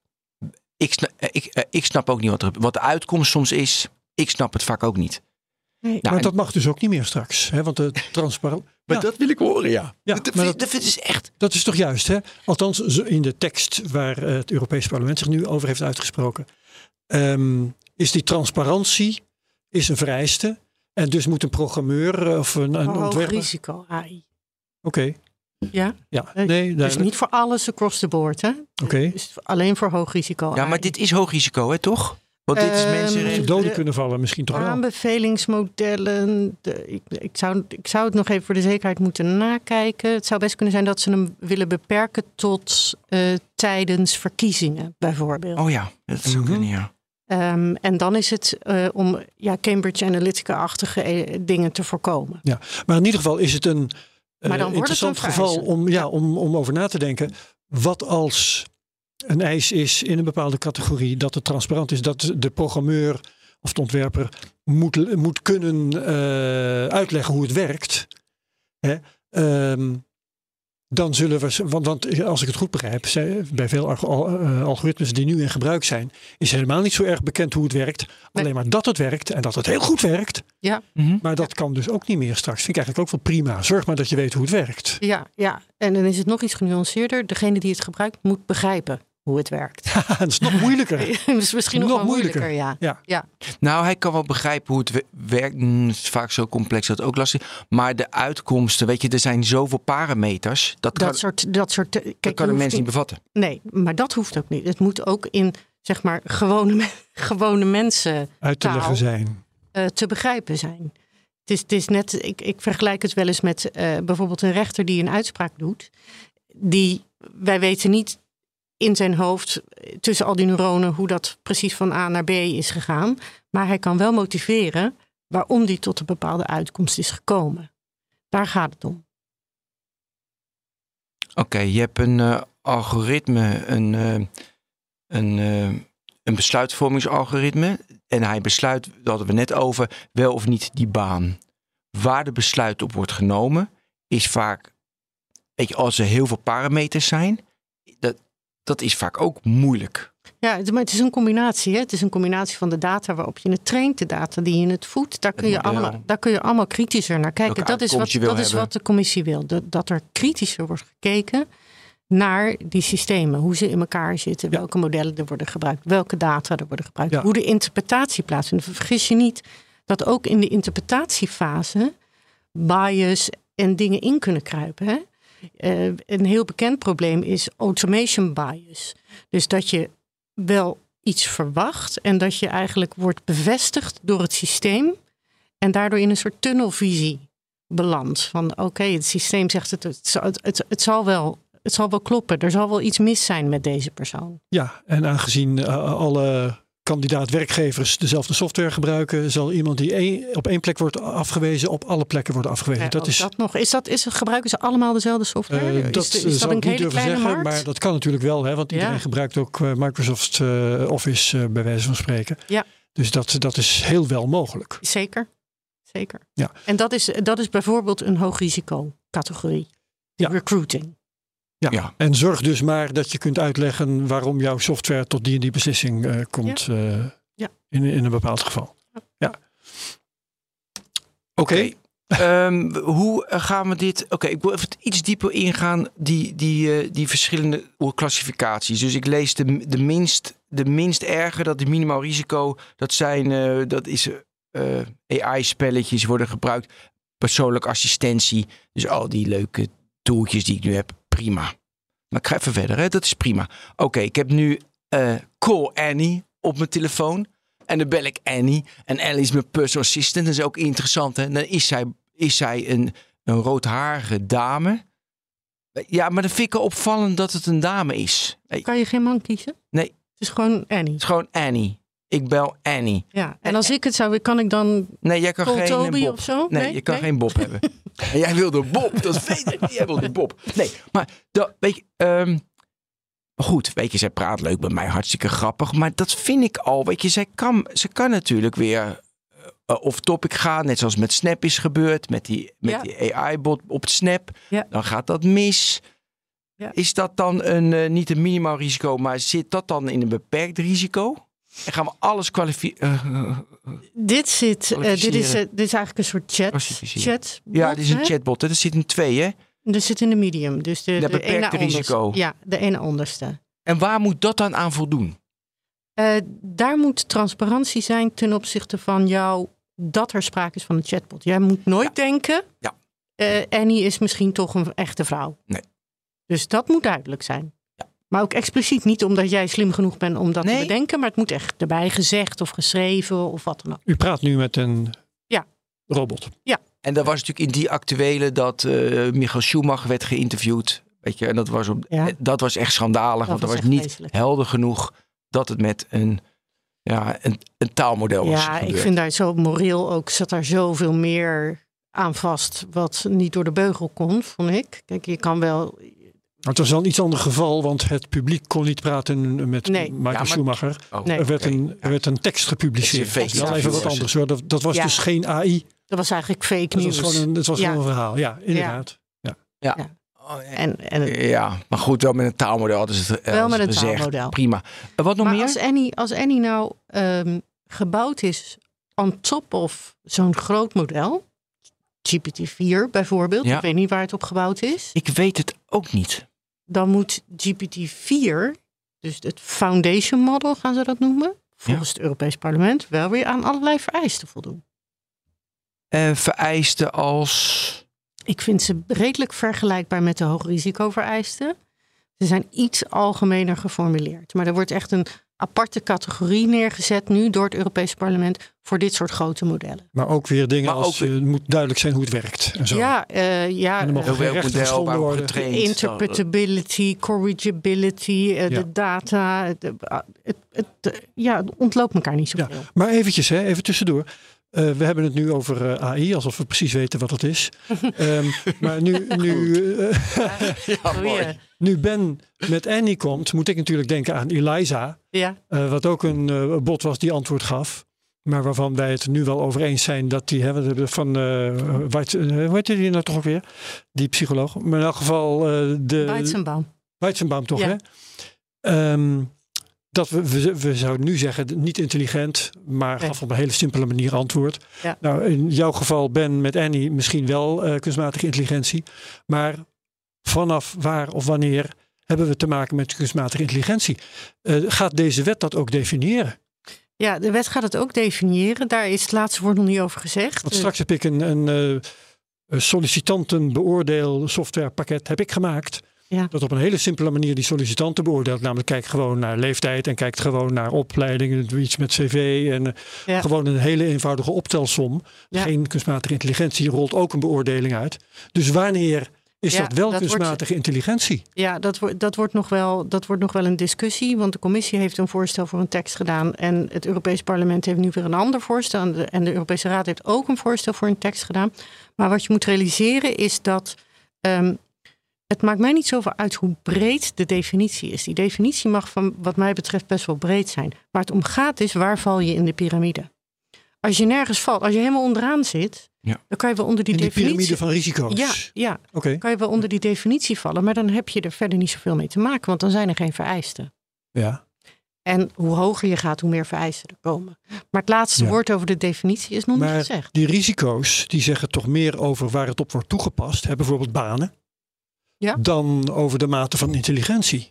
Ik snap, ik, uh, ik snap ook niet wat, er, wat de uitkomst soms is. Ik snap het vaak ook niet. Nee. Nou, maar en, dat mag dus ook niet meer straks. Hè? Want de transparant. Maar ja. dat wil ik horen, ja. ja dat, maar dat, dat, dat is echt. Dat is toch juist, hè? Althans, in de tekst waar het Europees Parlement zich nu over heeft uitgesproken, um, is die transparantie is een vereiste. En dus moet een programmeur of een, een hoog ontwerper. Risico A I. Oké. Okay. Ja? Ja. Nee, dus niet voor alles across the board, hè? Oké. Okay. Dus alleen voor hoog risico. Ja, maar dit is hoog risico, hè, toch? Want dit is mensen... Um, doden kunnen vallen misschien toch wel. Aanbevelingsmodellen. De, ik, ik, zou, ik zou het nog even voor de zekerheid moeten nakijken. Het zou best kunnen zijn dat ze hem willen beperken tot uh, tijdens verkiezingen, bijvoorbeeld. Oh ja, dat zou kunnen, ja. Um, en dan is het uh, om ja, Cambridge Analytica-achtige uh, dingen te voorkomen. Ja, maar in ieder geval is het een uh, interessant het een geval om, ja, om, om over na te denken. Wat als een eis is in een bepaalde categorie dat het transparant is, dat de programmeur of de ontwerper moet, moet kunnen uh, uitleggen hoe het werkt. Hè? Um, dan zullen we, want, want als ik het goed begrijp, bij veel algoritmes die nu in gebruik zijn, is helemaal niet zo erg bekend hoe het werkt. Nee. Alleen maar dat het werkt en dat het heel goed werkt. Ja. Mm-hmm. Maar dat kan dus ook niet meer straks. Vind ik eigenlijk ook wel prima. Zorg maar dat je weet hoe het werkt. Ja, ja. En dan is het nog iets genuanceerder. Degene die het gebruikt moet begrijpen hoe het werkt. Dat is nog moeilijker. Dat is misschien nog, Nog wel moeilijker, moeilijker. ja. Ja. ja. Nou, hij kan wel begrijpen hoe het we- werkt. Mm, Het is vaak zo complex dat het ook lastig is. Maar de uitkomsten, weet je, er zijn zoveel parameters. Dat, Dat kan, soort, dat soort. Kijk, dat kan je de hoeft mensen niet bevatten. Nee, maar dat hoeft ook niet. Het moet ook in, zeg maar, gewone, me- gewone mensen Uit te taal, leggen zijn. uh, te begrijpen zijn. Het is, het is net, ik, ik vergelijk het wel eens met uh, bijvoorbeeld een rechter die een uitspraak doet. Die, wij weten niet in zijn hoofd, tussen al die neuronen, hoe dat precies van A naar B is gegaan. Maar hij kan wel motiveren waarom die tot een bepaalde uitkomst is gekomen. Daar gaat het om. Oké, okay, je hebt een uh, algoritme, een, uh, een, uh, een besluitvormingsalgoritme. En hij besluit, daar hadden we net over, wel of niet die baan. Waar de besluit op wordt genomen, is vaak, weet je, als er heel veel parameters zijn, dat, dat is vaak ook moeilijk. Ja, het, maar het is een combinatie. Hè? Het is een combinatie van de data waarop je het traint, de data die je het voedt. Daar kun, je allemaal, daar kun je allemaal kritischer naar kijken. Dat is, wat, dat is wat de commissie wil. Dat, dat er kritischer wordt gekeken naar die systemen. Hoe ze in elkaar zitten, ja. Welke modellen er worden gebruikt, welke data er worden gebruikt, ja. Hoe de interpretatie plaatsvindt. Vergis je niet dat ook in de interpretatiefase bias en dingen in kunnen kruipen. Hè? Uh, een heel bekend probleem is automation bias. Dus dat je wel iets verwacht en dat je eigenlijk wordt bevestigd door het systeem en daardoor in een soort tunnelvisie belandt. Van oké, okay, het systeem zegt het, het, het, het, het, zal wel, het zal wel kloppen. Er zal wel iets mis zijn met deze persoon. Ja, en aangezien uh, alle kandidaat-werkgevers dezelfde software gebruiken, zal iemand die een, op één plek wordt afgewezen, op alle plekken worden afgewezen. Ja, dat is dat nog. Is dat, is, gebruiken ze allemaal dezelfde software? Uh, dat is, is zou dat ik een niet hele durven zeggen, markt? Maar dat kan natuurlijk wel, hè, want iedereen ja. gebruikt ook uh, Microsoft uh, Office uh, bij wijze van spreken. Ja. Dus dat, dat is heel wel mogelijk. Zeker. Zeker. Ja. En dat is, dat is bijvoorbeeld een hoogrisico-categorie. Ja. Recruiting. Ja. ja, en zorg dus maar dat je kunt uitleggen waarom jouw software tot die en die beslissing uh, komt ja. Uh, ja. in, in een bepaald geval. Ja. Oké. Okay. Um, hoe gaan we dit... Oké, okay, ik wil even iets dieper ingaan, die, die, uh, die verschillende klassificaties. Dus ik lees de, de, minst, de minst erge, dat is minimaal risico. Dat zijn, uh, dat is uh, A I-spelletjes worden gebruikt. Persoonlijke assistentie. Dus al die leuke tooltjes die ik nu heb. Prima. Maar ik ga even verder, hè? Dat is prima. Oké, okay, ik heb nu uh, Call Annie op mijn telefoon. En dan bel ik Annie. En Annie is mijn personal assistant. Dat is ook interessant, hè? Dan is zij, is zij een, een roodharige dame. Ja, maar dan vind ik opvallend dat het een dame is. Kan je geen man kiezen? Nee. Het is gewoon Annie. Het is gewoon Annie. Ik bel Annie. Ja, en als ik het zou, kan ik dan nee, jij kan Paul geen Toby Bob. of zo? Nee, nee? je kan nee? geen Bob hebben. En jij wilde Bob, dat weet ik niet. Jij wilde Bob. Nee, maar dat, weet je, um, goed, weet je, zij praat leuk met mij, hartstikke grappig. Maar dat vind ik al, weet je, zij kan, ze kan natuurlijk weer uh, off topic gaan. Net zoals met Snap is gebeurd, met die, met ja. die A I-bot op Snap. Ja. Dan gaat dat mis. Ja. Is dat dan een, uh, niet een minimaal risico, maar zit dat dan in een beperkt risico? En gaan we alles kwalificeren? Uh, dit, zit, uh, dit, is, uh, dit is eigenlijk een soort chat. chat ja, dit is een hè? chatbot. Er zit in twee, hè? Er zit in de medium. Dus de, de, de beperkte ene risico. Onderste. Ja, de ene onderste. En waar moet dat dan aan voldoen? Uh, daar moet transparantie zijn ten opzichte van jou dat er sprake is van een chatbot. Jij moet nooit ja. denken, ja. Uh, Annie is misschien toch een echte vrouw. Nee. Dus dat moet duidelijk zijn. Maar ook expliciet niet omdat jij slim genoeg bent om dat nee. te bedenken. Maar het moet echt erbij gezegd of geschreven of wat dan ook. U praat nu met een ja. robot. Ja. En dat was natuurlijk in die actuele dat uh, Michael Schumacher werd geïnterviewd. Weet je, en dat was, op, ja. dat was echt schandalig. Dat want dat was, was niet vreselijk. helder genoeg dat het met een, ja, een, een taalmodel was Ja, gebeurd. Ik vind daar zo moreel ook, zat daar zoveel meer aan vast. Wat niet door de beugel kon, vond ik. Kijk, je kan wel... Het was wel een iets ander geval, want het publiek kon niet praten met nee. Michael ja, maar, Schumacher. Oh, nee. Er, werd okay. een, er werd een tekst gepubliceerd. Dat is wel even wat anders hoor. Dat, dat was ja. dus geen A I. Dat was eigenlijk fake dat news. Was gewoon een, dat was ja. gewoon een verhaal. Ja, inderdaad. Ja. Ja. ja. Oh, en, en, ja, maar goed, wel met een taalmodel hadden ze het wel met een gezegd. taalmodel. Prima. En wat nog maar meer? Als Annie, als Annie nou um, gebouwd is on top of zo'n groot model, G P T vier bijvoorbeeld, ja. ik weet niet waar het op gebouwd is. Ik weet het ook niet. Dan moet G P T vier dus het foundation model gaan ze dat noemen, volgens ja. het Europees Parlement wel weer aan allerlei vereisten voldoen. Uh, vereisten als? Ik vind ze redelijk vergelijkbaar met de hoogrisicovereisten. Ze zijn iets algemener geformuleerd. Maar er wordt echt een aparte categorie neergezet nu door het Europese Parlement voor dit soort grote modellen. Maar ook weer dingen maar als, ook, het moet duidelijk zijn hoe het werkt. En zo. Ja, uh, ja. En dan uh, welk model waarop getraind. Interpretability, corrigibility, uh, ja. de data. De, uh, het, het, uh, ja, het ontloopt elkaar niet zoveel. Ja. Maar eventjes, hè, even tussendoor. Uh, we hebben het nu over uh, A I, alsof we precies weten wat het is. um, maar nu, nu, uh, ja, mooi. nu Ben met Annie komt, moet ik natuurlijk denken aan Eliza. Ja. Uh, wat ook een uh, bot was die antwoord gaf. Maar waarvan wij het nu wel over eens zijn dat die hebben van uh, Weitz, uh, hoe heet die nou toch ook weer? Die psycholoog. Maar in elk geval uh, de Weizenbaum. Weizenbaum toch, ja. hè? Um, Dat we, we, we zouden nu zeggen, niet intelligent, maar nee. gaf op een hele simpele manier antwoord. Ja. Nou, in jouw geval, Ben, met Annie, misschien wel uh, kunstmatige intelligentie. Maar vanaf waar of wanneer hebben we te maken met kunstmatige intelligentie? Uh, gaat deze wet dat ook definiëren? Ja, de wet gaat het ook definiëren. Daar is het laatste woord nog niet over gezegd. Want straks heb ik een, een uh, sollicitantenbeoordeel softwarepakket heb ik gemaakt. Ja. Dat op een hele simpele manier die sollicitanten beoordeelt. Namelijk kijkt gewoon naar leeftijd en kijkt gewoon naar opleidingen, iets met cv. En ja. gewoon een hele eenvoudige optelsom. Ja. Geen kunstmatige intelligentie, rolt ook een beoordeling uit. Dus wanneer is ja, dat wel dat kunstmatige wordt, intelligentie? Ja, dat, wordt, dat, wordt nog wel, dat wordt nog wel een discussie. Want de commissie heeft een voorstel voor een tekst gedaan. En het Europees Parlement heeft nu weer een ander voorstel. En de, en de Europese Raad heeft ook een voorstel voor een tekst gedaan. Maar wat je moet realiseren is dat Um, het maakt mij niet zoveel uit hoe breed de definitie is. Die definitie mag van wat mij betreft best wel breed zijn. Waar het om gaat is, waar val je in de piramide? Als je nergens valt, als je helemaal onderaan zit, ja. dan kan je wel onder die, in die definitie... piramide van risico's? Ja, ja. Okay. kan je wel onder die definitie vallen. Maar dan heb je er verder niet zoveel mee te maken, want dan zijn er geen vereisten. Ja. En hoe hoger je gaat, hoe meer vereisten er komen. Maar het laatste ja. woord over de definitie is nog maar niet gezegd. Die risico's, die zeggen toch meer over waar het op wordt toegepast. Hè? Bijvoorbeeld banen. Ja? Dan over de mate van intelligentie.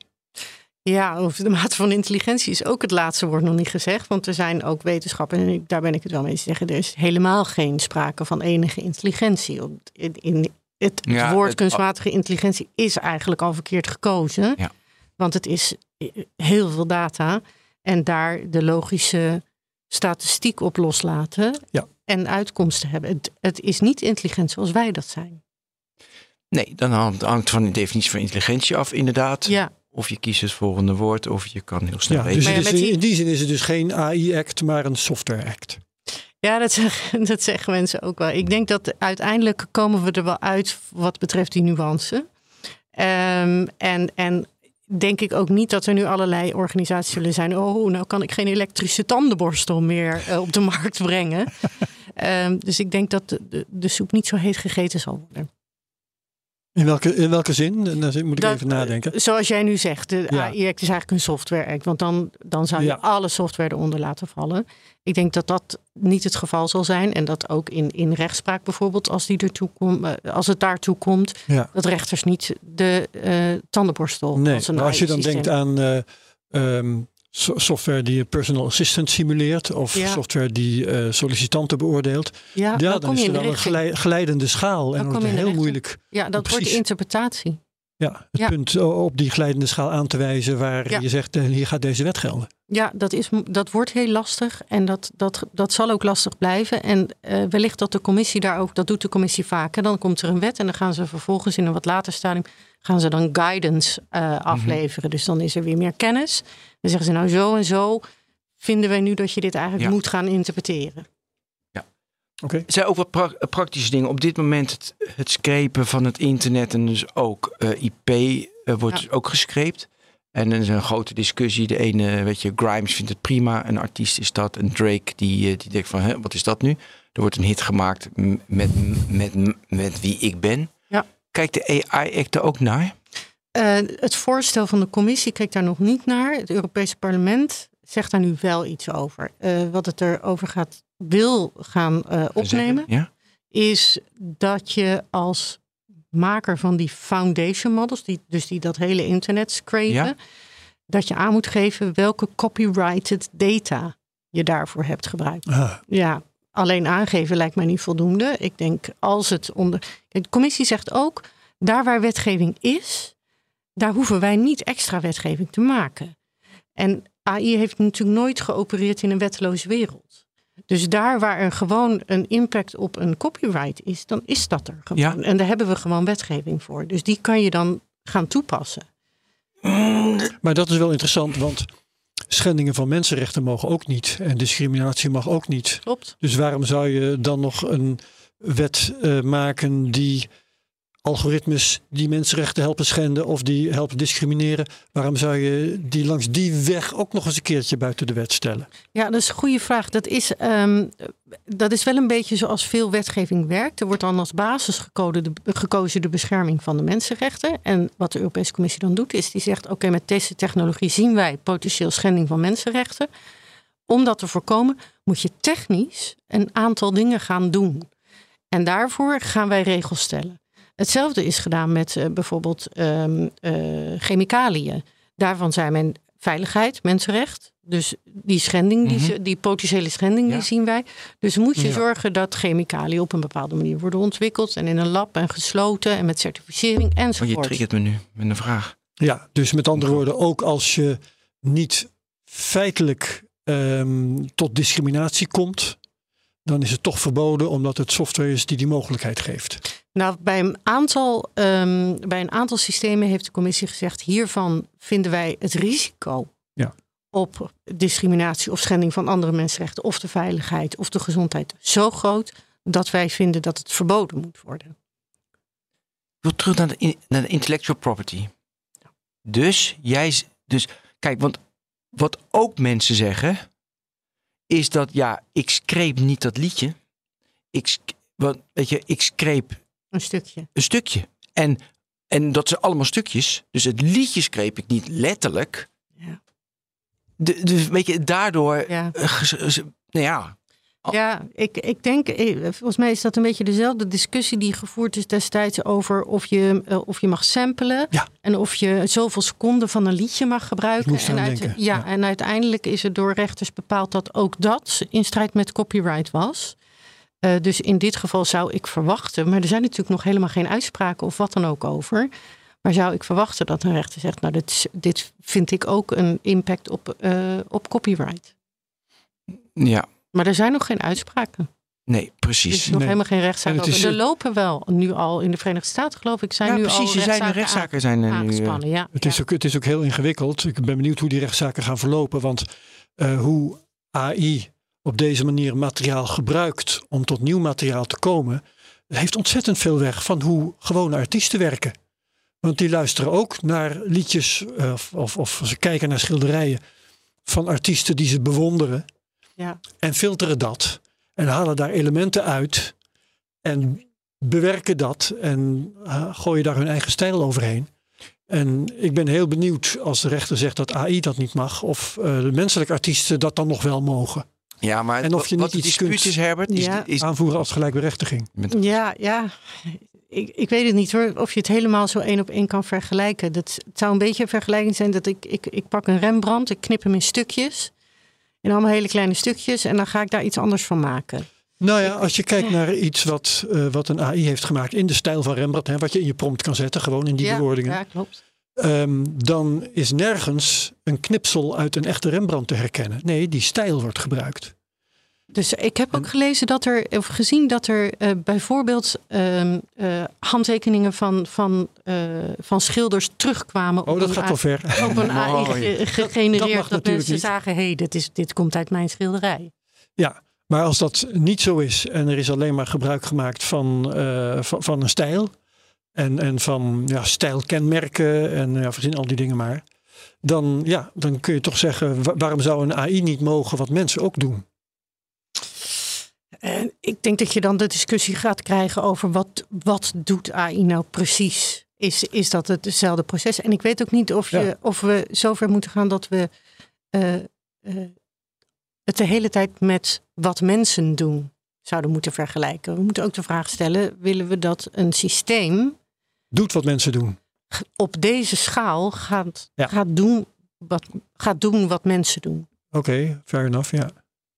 Ja, over de mate van intelligentie is ook het laatste woord nog niet gezegd. Want er zijn ook wetenschappen, en daar ben ik het wel mee te zeggen, er is helemaal geen sprake van enige intelligentie. In, in het ja, woord het, kunstmatige intelligentie is eigenlijk al verkeerd gekozen. Ja. Want het is heel veel data en daar de logische statistiek op loslaten ja. en uitkomsten hebben. Het, het is niet intelligent zoals wij dat zijn. Nee, dan hangt van de definitie van intelligentie af, inderdaad. Ja. Of je kiest het volgende woord, of je kan heel snel ja, weten. Dus ja, is, die... in die zin is het dus geen A I-act, maar een software-act. Ja, dat zeggen, dat zeggen mensen ook wel. Ik denk dat uiteindelijk komen we er wel uit wat betreft die nuance. Um, en, en denk ik ook niet dat er nu allerlei organisaties zullen zijn. Oh, nou kan ik geen elektrische tandenborstel meer uh, op de markt brengen. um, dus ik denk dat de, de, de soep niet zo heet gegeten zal worden. In welke, in welke zin? Dan moet ik dat, even nadenken. Zoals jij nu zegt, de ja. A I-act is eigenlijk een software-act. Want dan, dan zou je ja. alle software eronder laten vallen. Ik denk dat dat niet het geval zal zijn. En dat ook in, in rechtspraak bijvoorbeeld, als, die ertoe kom, als het daartoe komt, ja. dat rechters niet de uh, tandenborstel nee, als een maar als je dan systeem. denkt aan uh, um, software die personal assistant simuleert, of ja. software die uh, sollicitanten beoordeelt, ja, ja, dan, dan is er wel een glij, glijdende schaal. En dan wordt het heel moeilijk. Ja, dat wordt de interpretatie. Ja, het ja. punt op die glijdende schaal aan te wijzen waar ja. je zegt, hier gaat deze wet gelden. Ja, dat, is, dat wordt heel lastig en dat, dat, dat zal ook lastig blijven. En uh, wellicht dat de commissie daar ook, dat doet de commissie vaker. Dan komt er een wet en dan gaan ze vervolgens in een wat later stadium, gaan ze dan guidance uh, afleveren. Mm-hmm. Dus dan is er weer meer kennis. Dan zeggen ze nou zo en zo vinden wij nu dat je dit eigenlijk ja. moet gaan interpreteren. Okay. Er zijn ook wat pra- praktische dingen. Op dit moment het, het scrapen van het internet en dus ook uh, I P uh, wordt ja. dus ook gescreept. En er is een grote discussie. De ene, weet je, Grimes vindt het prima. Een artiest is dat. En Drake die, die denkt van, hè, wat is dat nu? Er wordt een hit gemaakt met, met, met, met wie ik ben. Ja. Kijkt de A I-act er ook naar? Uh, het voorstel van de commissie kijkt daar nog niet naar. Het Europese Parlement zegt daar nu wel iets over. Uh, wat het erover gaat, wil gaan uh, opnemen, ja? is dat je als maker van die foundation models, die, dus die dat hele internet scrapen, dat je aan moet geven welke copyrighted data je daarvoor hebt gebruikt. Ah. Ja, alleen aangeven lijkt mij niet voldoende. Ik denk als het onder... Kijk, de commissie zegt ook, daar waar wetgeving is, daar hoeven wij niet extra wetgeving te maken. En A I heeft natuurlijk nooit geopereerd in een wetteloze wereld. Dus daar waar er gewoon een impact op een copyright is, dan is dat er gewoon. Ja. En daar hebben we gewoon wetgeving voor. Dus die kan je dan gaan toepassen. Maar dat is wel interessant, want schendingen van mensenrechten mogen ook niet. En discriminatie mag ook niet. Klopt. Dus waarom zou je dan nog een wet uh, maken die algoritmes die mensenrechten helpen schenden of die helpen discrimineren? Waarom zou je die langs die weg ook nog eens een keertje buiten de wet stellen? Ja, dat is een goede vraag. Dat is, um, dat is wel een beetje zoals veel wetgeving werkt. Er wordt dan als basis gekozen de, gekozen de bescherming van de mensenrechten. En wat de Europese Commissie dan doet, is die zegt, oké, okay, met deze technologie zien wij potentieel schending van mensenrechten. Om dat te voorkomen moet je technisch een aantal dingen gaan doen. En daarvoor gaan wij regels stellen. Hetzelfde is gedaan met uh, bijvoorbeeld um, uh, chemicaliën. Daarvan zijn men veiligheid, mensenrecht. Dus die schending, mm-hmm. die, die potentiële schending, ja. die zien wij. Dus moet je ja. zorgen dat chemicaliën op een bepaalde manier worden ontwikkeld. En in een lab en gesloten en met certificering enzovoort. Oh, je triggert me nu met een vraag. Ja, dus met andere woorden, ook als je niet feitelijk um, tot discriminatie komt, dan is het toch verboden omdat het software is die die mogelijkheid geeft. Nou, bij een aantal, um, bij een aantal systemen heeft de commissie gezegd, hiervan vinden wij het risico ja. op discriminatie of schending van andere mensenrechten of de veiligheid of de gezondheid zo groot dat wij vinden dat het verboden moet worden. Ik wil terug naar de, naar de intellectual property. Ja. Dus jij, dus kijk, want wat ook mensen zeggen is dat ja, ik screep niet dat liedje. Ik, wat, weet je, ik screep een stukje. Een stukje. En, en dat zijn allemaal stukjes. Dus het liedje screep ik niet letterlijk. Ja. De, dus weet je, daardoor. Ja, uh, ges, ges, nou ja. Ja, ik, ik denk, volgens mij is dat een beetje dezelfde discussie die gevoerd is destijds over of je, uh, of je mag samplen. Ja. En of je zoveel seconden van een liedje mag gebruiken. En, uit, ja, ja, en uiteindelijk is er door rechters bepaald dat ook dat in strijd met copyright was. Uh, dus in dit geval zou ik verwachten, maar er zijn natuurlijk nog helemaal geen uitspraken of wat dan ook over. Maar zou ik verwachten dat een rechter zegt, nou dit, dit vind ik ook een impact op, uh, op copyright. Ja. Maar er zijn nog geen uitspraken. Nee, precies. Er is nog nee. helemaal geen rechtszaak over. Is... Er lopen wel nu al in de Verenigde Staten, geloof ik, zijn ja, nu precies, al rechtszaken, zijn rechtszaken zijn er aangespannen. Nu, uh... ja. Het, ja. is ook, het is ook heel ingewikkeld. Ik ben benieuwd hoe die rechtszaken gaan verlopen. Want uh, hoe A I op deze manier materiaal gebruikt om tot nieuw materiaal te komen, heeft ontzettend veel weg van hoe gewone artiesten werken. Want die luisteren ook naar liedjes uh, of, of ze kijken naar schilderijen van artiesten die ze bewonderen. Ja. En filteren dat. En halen daar elementen uit. En bewerken dat. En uh, gooien daar hun eigen stijl overheen. En ik ben heel benieuwd als de rechter zegt dat A I dat niet mag. Of uh, de menselijke artiesten dat dan nog wel mogen. Ja, maar en of je wat niet iets kunt is, Herbert, is, ja. is... aanvoeren als gelijkberechtiging. Ja, ja. Ik, ik weet het niet hoor. Of je het helemaal zo één op één kan vergelijken. Dat, het zou een beetje een vergelijking zijn dat ik, ik, ik pak een Rembrandt. Ik knip hem in stukjes. In allemaal hele kleine stukjes. En dan ga ik daar iets anders van maken. Nou ja, als je kijkt naar iets wat, uh, wat een A I heeft gemaakt in de stijl van Rembrandt. Hè, wat je in je prompt kan zetten. Gewoon in die ja, bewoordingen. Ja, klopt. Um, dan is nergens een knipsel uit een echte Rembrandt te herkennen. Nee, die stijl wordt gebruikt. Dus ik heb ook gelezen dat er, of gezien dat er uh, bijvoorbeeld uh, uh, handtekeningen van, van, uh, van schilders terugkwamen. Oh, op dat een gaat A I, wel ver. Op een A I ge- gegenereerd. Dat, dat mensen niet. zagen, hé, hey, dit, is, dit komt uit mijn schilderij. Ja, maar als dat niet zo is en er is alleen maar gebruik gemaakt van, uh, van, van een stijl. En, en van ja, stijlkenmerken en ja, verzin al die dingen maar. Dan, ja, dan kun je toch zeggen, wa- waarom zou een A I niet mogen wat mensen ook doen? En ik denk dat je dan de discussie gaat krijgen over wat, wat doet A I nou precies? Is, is dat hetzelfde proces? En ik weet ook niet of, je, ja. of we zover moeten gaan dat we uh, uh, het de hele tijd met wat mensen doen zouden moeten vergelijken. We moeten ook de vraag stellen, willen we dat een systeem doet wat mensen doen? Op deze schaal gaat, ja. gaat doen wat, gaat doen wat mensen doen. Oké, okay, fair enough, ja.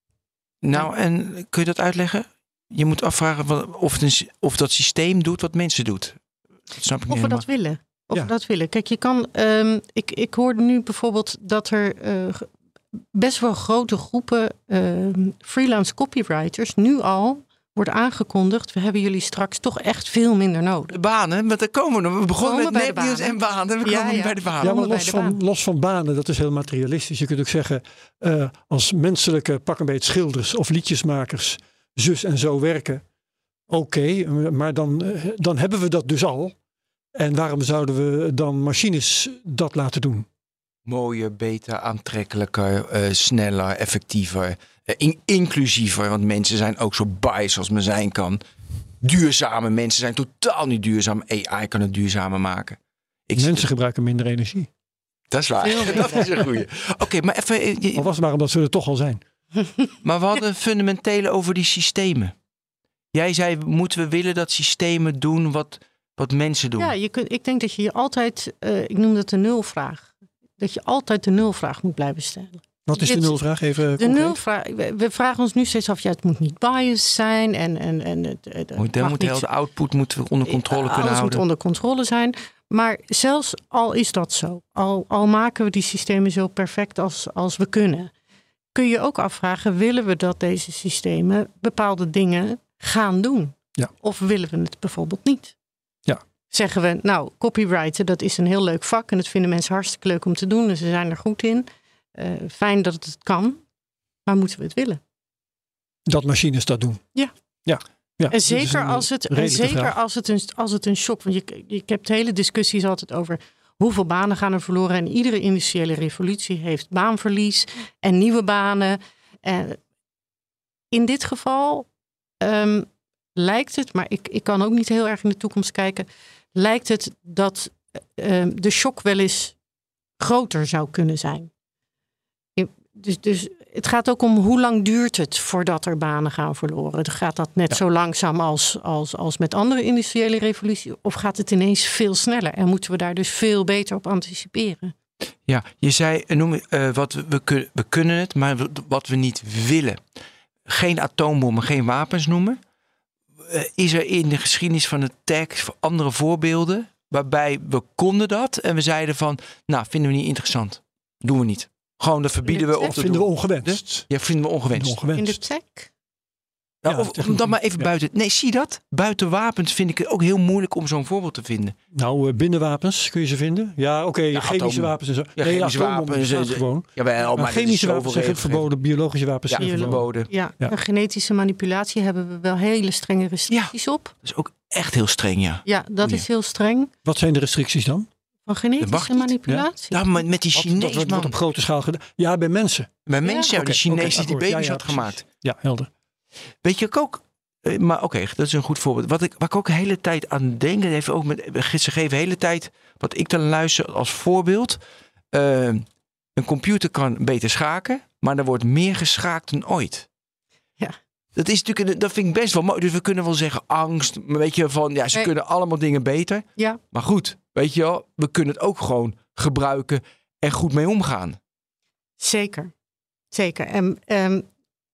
Nou, en kun je dat uitleggen? Je moet afvragen of, het een, of dat systeem doet wat mensen doet. Dat snap ik niet of we helemaal. dat willen. Of ja. we dat willen. Kijk, je kan. Um, ik, ik hoorde nu bijvoorbeeld dat er uh, best wel grote groepen uh, freelance copywriters nu al wordt aangekondigd. We hebben jullie straks toch echt veel minder nodig. De banen, maar daar komen we nog. We begonnen komen met nepnieuws en banen. We ja, komen ja. bij de banen. Ja, maar los van, los van banen, dat is heel materialistisch. Je kunt ook zeggen, uh, als menselijke pak een beetje schilders of liedjesmakers zus en zo werken. Oké, okay, maar dan, uh, dan hebben we dat dus al. En waarom zouden we dan machines dat laten doen? Mooier, beter, aantrekkelijker, uh, sneller, effectiever, uh, in- inclusiever. Want mensen zijn ook zo biased als men zijn kan. Duurzame mensen zijn totaal niet duurzaam. A I kan het duurzamer maken. Ik mensen zit... gebruiken minder energie. Dat is waar. Dat is een goeie. Oké, okay, maar even... Je... Al was het maar omdat ze er toch al zijn. Maar we hadden fundamentele over die systemen. Jij zei, moeten we willen dat systemen doen wat, wat mensen doen? Ja, je kunt, ik denk dat je je altijd, uh, ik noem dat de nulvraag. Dat je altijd de nulvraag moet blijven stellen. Wat is Dit, de nulvraag? Even de nulvraag. We, we vragen ons nu steeds af, ja, het moet niet biased zijn. En, en, en het, het moet, dan moet heel de output moeten we onder controle alles kunnen houden. moet onder controle zijn. Maar zelfs al is dat zo, al, al maken we die systemen zo perfect als, als we kunnen, kun je ook afvragen, willen we dat deze systemen bepaalde dingen gaan doen? Ja. Of willen we het bijvoorbeeld niet? Ja. Zeggen we, nou, copywriten, dat is een heel leuk vak en dat vinden mensen hartstikke leuk om te doen en ze zijn er goed in. Uh, fijn dat het kan, maar moeten we het willen? Dat machines dat doen. Ja. Ja. Ja, en zeker, als het, en zeker als, het een, als het een shock... Want je, je hebt hele discussies altijd over hoeveel banen gaan er verloren. En iedere industriële revolutie heeft baanverlies en nieuwe banen. En in dit geval um, lijkt het, maar ik, ik kan ook niet heel erg in de toekomst kijken, lijkt het dat um, de shock wel eens groter zou kunnen zijn. Dus, dus het gaat ook om hoe lang duurt het voordat er banen gaan verloren. Gaat dat net ja. zo langzaam als, als, als met andere industriële revoluties? Of gaat het ineens veel sneller? En moeten we daar dus veel beter op anticiperen? Ja, je zei, noem, uh, wat we, we, kun, we kunnen het, maar wat we niet willen. Geen atoombommen, geen wapens noemen. Uh, is er in de geschiedenis van het tech andere voorbeelden waarbij we konden dat en we zeiden van, nou, vinden we niet interessant. Doen we niet. Gewoon, dat verbieden we op. Vinden we ongewenst. Ja, vinden we ongewenst. ongewenst. In de tech? Nou, ja, of, of dan maar even ja. buiten. Nee, zie je dat? Buiten wapens vind ik het ook heel moeilijk om zo'n voorbeeld te vinden. Nou, binnenwapens kun je ze vinden. Ja, oké, okay, ja, chemische atoom. wapens en zo. Ja, nee, chemische wapens zijn gewoon. Ja, maar, maar chemische wapens zijn verboden, biologische wapens zijn ja, verboden. Ja, ja. En genetische manipulatie hebben we wel hele strenge restricties ja, op. Dat is ook echt heel streng, ja. Ja, dat ja. is heel streng. Wat zijn de restricties dan? Van genetische manipulatie? Ja, maar met die Chinezen. Dat wordt, wordt op grote schaal gedaan. Ja, bij mensen. Bij mensen, ja. Okay, de Chinezen okay, die baby's ja, ja, had precies. gemaakt. Ja, helder. Weet je ook... Maar oké, okay, dat is een goed voorbeeld. Wat ik, waar ik ook de hele tijd aan denk, dat heeft ook met, ze geven de hele tijd, wat ik dan luister als voorbeeld. Uh, een computer kan beter schaken, maar er wordt meer geschaakt dan ooit. Ja. Dat is natuurlijk, dat vind ik best wel mooi. Dus we kunnen wel zeggen angst, weet je, van ja, ze nee. kunnen allemaal dingen beter. Ja. Maar goed, weet je wel, we kunnen het ook gewoon gebruiken en goed mee omgaan. Zeker, zeker. En um,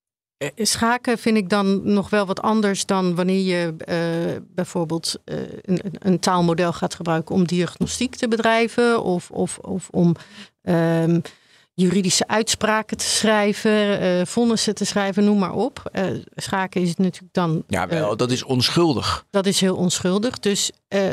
schaken vind ik dan nog wel wat anders dan wanneer je uh, bijvoorbeeld uh, een, een taalmodel gaat gebruiken om diagnostiek te bedrijven of, of, of om um, juridische uitspraken te schrijven, uh, vonnissen te schrijven, noem maar op. Uh, schaken is natuurlijk dan... Ja, wel, uh, dat is onschuldig. Dat is heel onschuldig. Dus uh,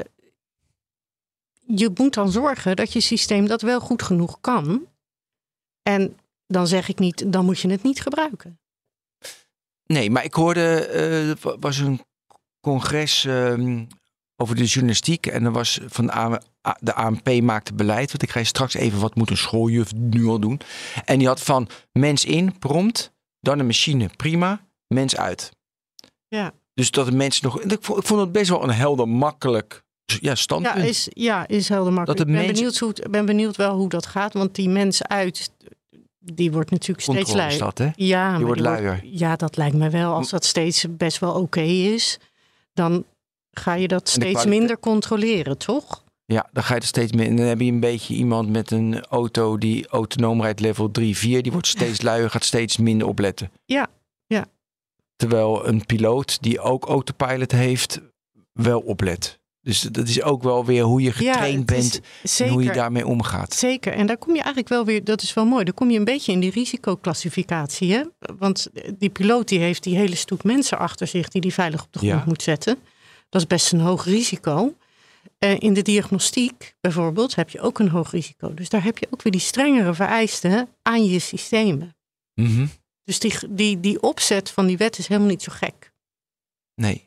je moet dan zorgen dat je systeem dat wel goed genoeg kan. En dan zeg ik niet, dan moet je het niet gebruiken. Nee, maar ik hoorde, uh, er was een congres uh, over de journalistiek. En er was van de, de A N P maakte beleid. Want ik ga je straks even, wat moet een schooljuf nu al doen? En die had van mens in, prompt, dan een machine, prima, mens uit. Ja. Dus dat de mensen nog... Ik vond, ik vond het best wel een helder, makkelijk ja, standpunt. Ja, is, ja, is helder makkelijk. Dat de ik ben, mens... benieuwd hoe, ben benieuwd wel hoe dat gaat. Want die mens uit... Die wordt natuurlijk steeds luier. Dat, hè? Ja, die maar wordt die luier. Wordt, ja, dat lijkt me wel. Als dat steeds best wel oké okay is, dan ga je dat steeds minder controleren, toch? Ja, dan ga je er steeds meer. En dan heb je een beetje iemand met een auto die autonoom rijdt level drie, vier. Die wordt steeds luier, gaat steeds minder opletten. Ja, ja. Terwijl een piloot die ook autopilot heeft, wel oplet. Dus dat is ook wel weer hoe je getraind ja, bent zeker, en hoe je daarmee omgaat. Zeker. En daar kom je eigenlijk wel weer, dat is wel mooi, dan kom je een beetje in die risicoclassificatie. Hè? Want die piloot die heeft die hele stoet mensen achter zich die die veilig op de grond Ja. moet zetten. Dat is best een hoog risico. Uh, in de diagnostiek bijvoorbeeld heb je ook een hoog risico. Dus daar heb je ook weer die strengere vereisten aan je systemen. Mm-hmm. Dus die, die, die opzet van die wet is helemaal niet zo gek. Nee.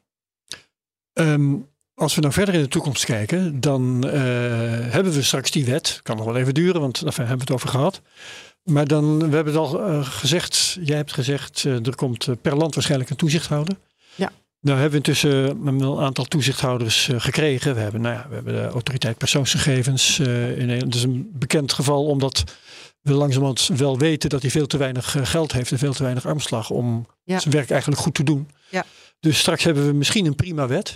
Um, als we nou verder in de toekomst kijken, dan uh, hebben we straks die wet. Kan nog wel even duren, want daar hebben we het over gehad. Maar dan, we hebben het al uh, gezegd, jij hebt gezegd, uh, er komt uh, per land waarschijnlijk een toezichthouder. Ja. Nou hebben we intussen een aantal toezichthouders uh, gekregen. We hebben, nou ja, we hebben de autoriteit persoonsgegevens. Uh, in Nederland. Dat is een bekend geval, omdat we langzamerhand wel weten dat hij veel te weinig uh, geld heeft en veel te weinig armslag om ja. zijn werk eigenlijk goed te doen. Ja. Dus straks hebben we misschien een prima wet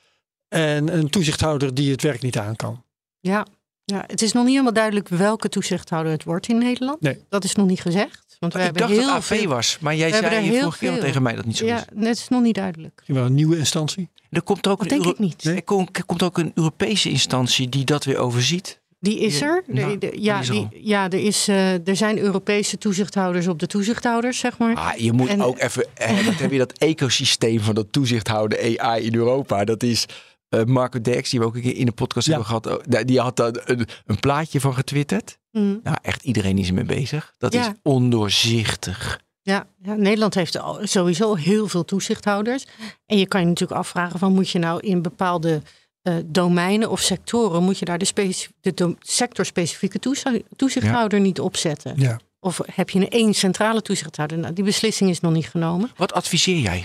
en een toezichthouder die het werk niet aan kan. Ja. Ja, het is nog niet helemaal duidelijk welke toezichthouder het wordt in Nederland. Nee. Dat is nog niet gezegd. Want we Ik hebben dacht heel dat A V veel... was, maar jij we zei heel vorige keer veel. tegen mij dat niet zo ja, is. het is nog niet duidelijk. Misschien wel een nieuwe instantie. Er komt er ook Dat een denk Euro- ik niet. Er komt, er komt ook een Europese instantie die dat weer overziet. Die is er. Ja, De- de- die ja, is er die, al. ja er, is, uh, er zijn Europese toezichthouders op de toezichthouders, zeg maar. Ah, je moet En- ook even. Eh, dat heb je dat ecosysteem van dat toezichthouder A I in Europa. Dat is uh, Marco Derks, die we ook een keer in de podcast Ja. hebben gehad. Oh, die had daar een, een plaatje van getwitterd. Mm. Nou, echt iedereen is ermee bezig. Dat Ja. is ondoorzichtig. Ja, ja, Nederland heeft al sowieso heel veel toezichthouders. En je kan je natuurlijk afvragen van moet je nou in bepaalde uh, domeinen of sectoren, moet je daar de, speci- de do- sectorspecifieke toezi- toezichthouder ja. niet opzetten? Ja. Of heb je een één centrale toezichthouder? Nou, die beslissing is nog niet genomen. Wat adviseer jij?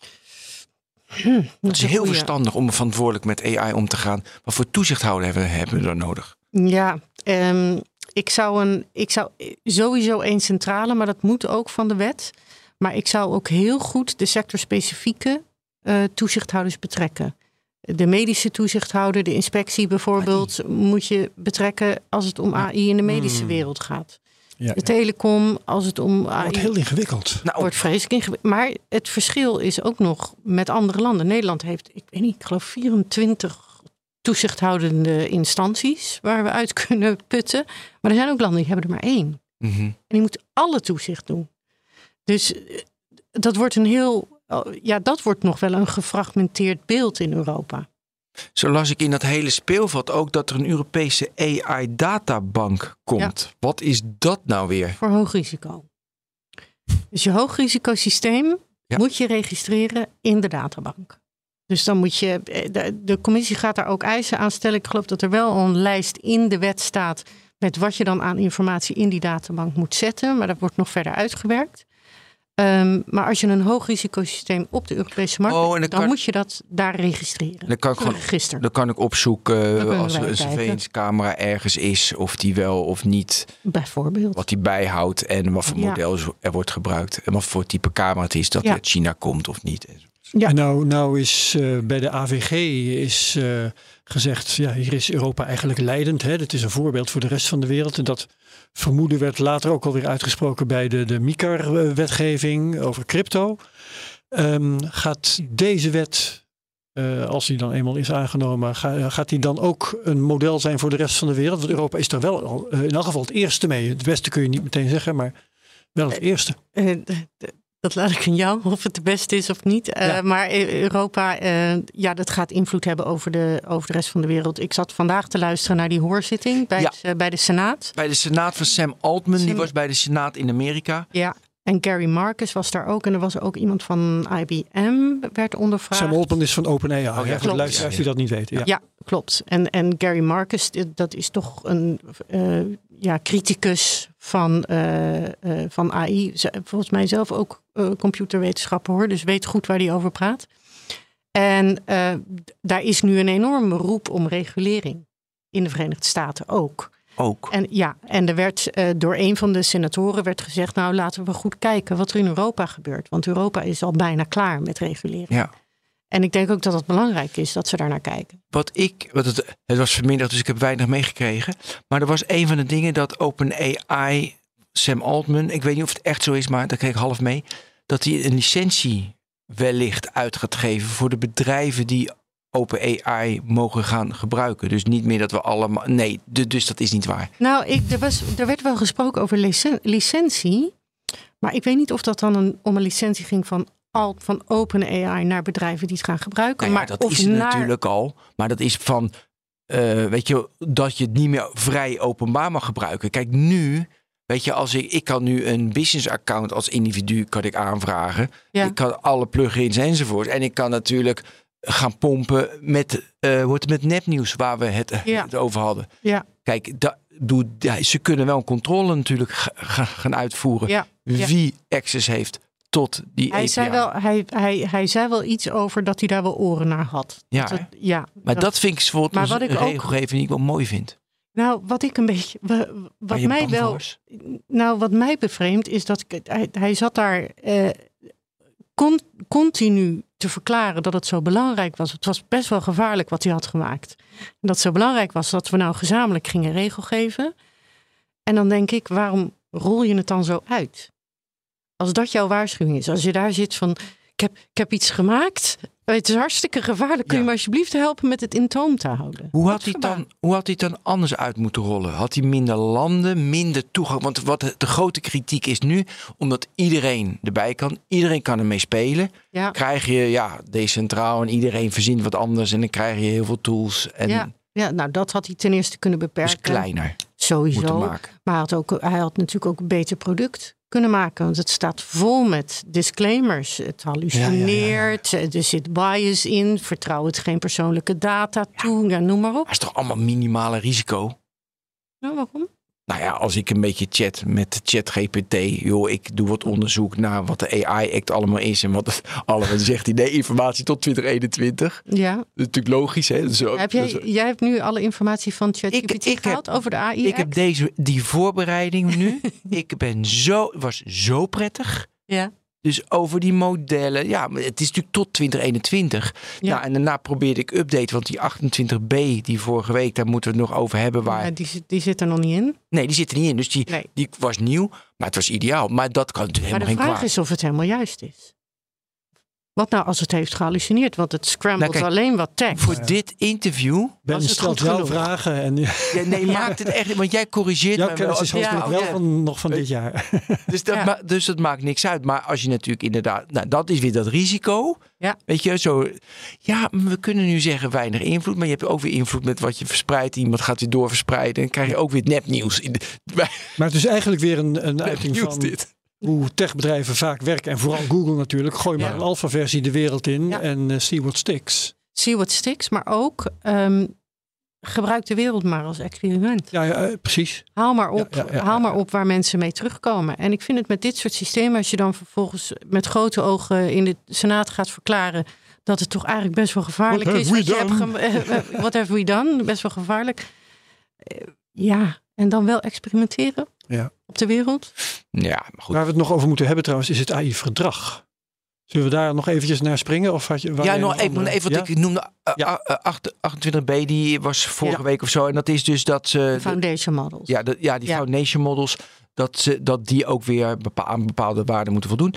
Hm, Het dat is een heel goeie. verstandig om verantwoordelijk met A I om te gaan. Wat voor toezichthouder hebben we, hebben we dan nodig? Ja, um, ik zou een, ik zou sowieso één centrale, maar dat moet ook van de wet. Maar ik zou ook heel goed de sectorspecifieke uh, toezichthouders betrekken. De medische toezichthouder, de inspectie bijvoorbeeld, A I. Moet je betrekken als het om A I in de medische hmm. wereld gaat. Ja, de telecom, als het om A I... Wordt heel ingewikkeld. Nou, wordt vreselijk ingewikkeld. Maar het verschil is ook nog met andere landen. Nederland heeft, ik weet niet, ik geloof vierentwintig toezichthoudende instanties waar we uit kunnen putten. Maar er zijn ook landen die hebben er maar één. Mm-hmm. En die moeten alle toezicht doen. Dus dat wordt een heel... Ja, dat wordt nog wel een gefragmenteerd beeld in Europa. Zo las ik in dat hele speelveld ook dat er een Europese A I-databank komt. Ja. Wat is dat nou weer? Voor hoog risico. Dus je hoogrisicosysteem ja. moet je registreren in de databank. Dus dan moet je... De, de commissie gaat daar ook eisen aan stellen. Ik geloof dat er wel een lijst in de wet staat met wat je dan aan informatie in die databank moet zetten. Maar dat wordt nog verder uitgewerkt. Um, maar als je een hoog risicosysteem op de Europese markt hebt, oh, dan, dan kan, moet je dat daar registreren. Dan kan ik, gewoon, dan kan ik opzoeken als er een surveillance-camera ergens is, of die wel of niet. Bijvoorbeeld. Wat die bijhoudt en wat voor ja. model er wordt gebruikt. En wat voor type camera het is, dat ja. uit China komt of niet. Ja. En nou, nou is uh, bij de A V G is uh, gezegd, ja, hier is Europa eigenlijk leidend. Hè? Dat is een voorbeeld voor de rest van de wereld. En dat vermoeden werd later ook alweer uitgesproken bij de, de MiCAR-wetgeving over crypto. Um, gaat deze wet, uh, als die dan eenmaal is aangenomen, ga, gaat die dan ook een model zijn voor de rest van de wereld? Want Europa is daar wel al, uh, in elk geval het eerste mee. Het beste kun je niet meteen zeggen, maar wel het eerste. Uh, uh, de, de. Dat laat ik aan jou, of het de beste is of niet. Uh, ja. Maar Europa, uh, ja, dat gaat invloed hebben over de, over de rest van de wereld. Ik zat vandaag te luisteren naar die hoorzitting bij, ja. het, uh, bij de Senaat. Bij de Senaat van Sam Altman, Sam... die was bij de Senaat in Amerika. Ja, en Gary Marcus was daar ook. En er was ook iemand van I B M, werd ondervraagd. Sam Altman is van OpenAI. Oh, ja, klopt. Luisteraars ja, ja. die dat niet weten. Ja, ja klopt. En, en Gary Marcus, dat is toch een uh, ja, criticus van, uh, uh, van A I. Volgens mij zelf ook uh, computerwetenschapper hoor. Dus weet goed waar hij over praat. En uh, daar is nu een enorme roep om regulering. In de Verenigde Staten ook. Ook. En ja, en er werd uh, door een van de senatoren werd gezegd, nou laten we goed kijken wat er in Europa gebeurt. Want Europa is al bijna klaar met regulering. Ja. En ik denk ook dat het belangrijk is dat ze daar naar kijken. Wat ik, wat het, het was vanmiddag, dus ik heb weinig meegekregen. Maar er was een van de dingen dat OpenAI, Sam Altman, ik weet niet of het echt zo is, maar daar kreeg ik half mee, dat hij een licentie wellicht uit gaat geven voor de bedrijven die OpenAI mogen gaan gebruiken. Dus niet meer dat we allemaal... Nee, de, dus dat is niet waar. Nou, ik, er, was, er werd wel gesproken over licen, licentie. Maar ik weet niet of dat dan een, om een licentie ging van, al, van OpenAI naar bedrijven die het gaan gebruiken. Nou ja, maar dat of is het naar... natuurlijk al. Maar dat is van... Uh, weet je, dat je het niet meer vrij openbaar mag gebruiken. Kijk, nu... Weet je, als ik, ik kan nu een business account als individu kan ik aanvragen. Ja. Ik kan alle plugins enzovoort. En ik kan natuurlijk gaan pompen met, uh, hoe het met nepnieuws waar we het, ja. het over hadden. Ja. Kijk, da, doe, ja, ze kunnen wel een controle natuurlijk ga, gaan uitvoeren. Ja. Wie ja. access heeft tot die hij A P I. Zei wel, hij, hij, hij zei wel iets over dat hij daar wel oren naar had. Ja, dat het, ja maar dat, dat vind ik bijvoorbeeld een regelgeving die ik wel mooi vind. Nou, wat ik een beetje, wat, wat mij wel, was? nou, wat mij bevreemdt is dat ik, hij, hij zat daar eh, con, continu te verklaren dat het zo belangrijk was. Het was best wel gevaarlijk wat hij had gemaakt. En dat het zo belangrijk was dat we nou gezamenlijk gingen regelgeven. En dan denk ik, waarom rol je het dan zo uit? Als dat jouw waarschuwing is, als je daar zit van, ik heb, ik heb iets gemaakt. Het is hartstikke gevaarlijk. Kun je ja. me alsjeblieft helpen met het in toom te houden? Hoe had, hij dan, hoe had hij het dan anders uit moeten rollen? Had hij minder landen, minder toegang? Want wat de grote kritiek is nu, omdat iedereen erbij kan. Iedereen kan ermee spelen. Ja. Krijg je ja, decentraal en iedereen verzint wat anders. En dan krijg je heel veel tools. En ja. ja, nou dat had hij ten eerste kunnen beperken. Dus kleiner. Sowieso. Maar hij had, ook, hij had natuurlijk ook een beter product kunnen maken. Want het staat vol met disclaimers. Het hallucineert, ja, ja, ja. er zit bias in. Vertrouw het geen persoonlijke data toe. Ja. Ja, noem maar op. Maar is toch allemaal minimale risico? Nou, waarom? Nou ja, als ik een beetje chat met ChatGPT, joh, ik doe wat onderzoek naar wat de A I-act allemaal is en wat het allemaal zegt. Nee, informatie tot twintig eenentwintig. Ja. Dat is natuurlijk logisch, hè? Zo, heb jij, jij hebt nu alle informatie van ChatGPT gehaald over de A I-act? Ik heb deze, die voorbereiding nu. ik ben zo, was zo prettig. Ja. Dus over die modellen, ja, het is natuurlijk tot twintig eenentwintig. Ja. Nou, en daarna probeerde ik updaten, want die achtentwintig b, die vorige week, daar moeten we het nog over hebben. Waar... Ja, die, die zit er nog niet in. Nee, die zit er niet in. Dus die, nee. die was nieuw, maar het was ideaal. Maar dat kan natuurlijk helemaal geen kwaad. Maar de vraag is of het helemaal juist is. Wat nou als het heeft gehallucineerd? Want het scrambled nou, kijk, alleen wat tekst. Voor ja. dit interview... Ben stelt jouw vragen. En... Ja, nee, maakt het echt... Want jij corrigeert jouw me wel. Is ja, wel ja. van, nog van dit jaar. Dus dat, ja. ma- dus dat maakt niks uit. Maar als je natuurlijk inderdaad... Nou, dat is weer dat risico. Ja. Weet je, zo... Ja, we kunnen nu zeggen weinig invloed. Maar je hebt ook weer invloed met wat je verspreidt. Iemand gaat weer doorverspreiden. En dan krijg je ook weer nepnieuws. In de... Maar het is eigenlijk weer een, een uiting van... Dit. Hoe techbedrijven vaak werken. En vooral Google natuurlijk. Gooi maar ja. een alpha-versie de wereld in. Ja. En uh, see what sticks. See what sticks. Maar ook um, gebruik de wereld maar als experiment. Ja, ja uh, precies. Haal maar op, ja, ja, ja, haal maar op waar mensen mee terugkomen. En ik vind het met dit soort systemen. Als je dan vervolgens met grote ogen in de Senaat gaat verklaren. Dat het toch eigenlijk best wel gevaarlijk what is. Wat je hebt ge- What have we done? Best wel gevaarlijk. Uh, ja, en dan wel experimenteren. Ja. Op de wereld? Ja, maar goed. Waar we het nog over moeten hebben trouwens is het A I-verdrag. Zullen we daar nog eventjes naar springen? Of had je, ja, nog even, nog even wat ja? ik noemde. Uh, ja. achtentwintig b, die was vorige ja. week of zo. En dat is dus dat ze... De foundation models. Ja, de, ja die ja. foundation models. Dat, ze, dat die ook weer bepa- aan bepaalde waarden moeten voldoen.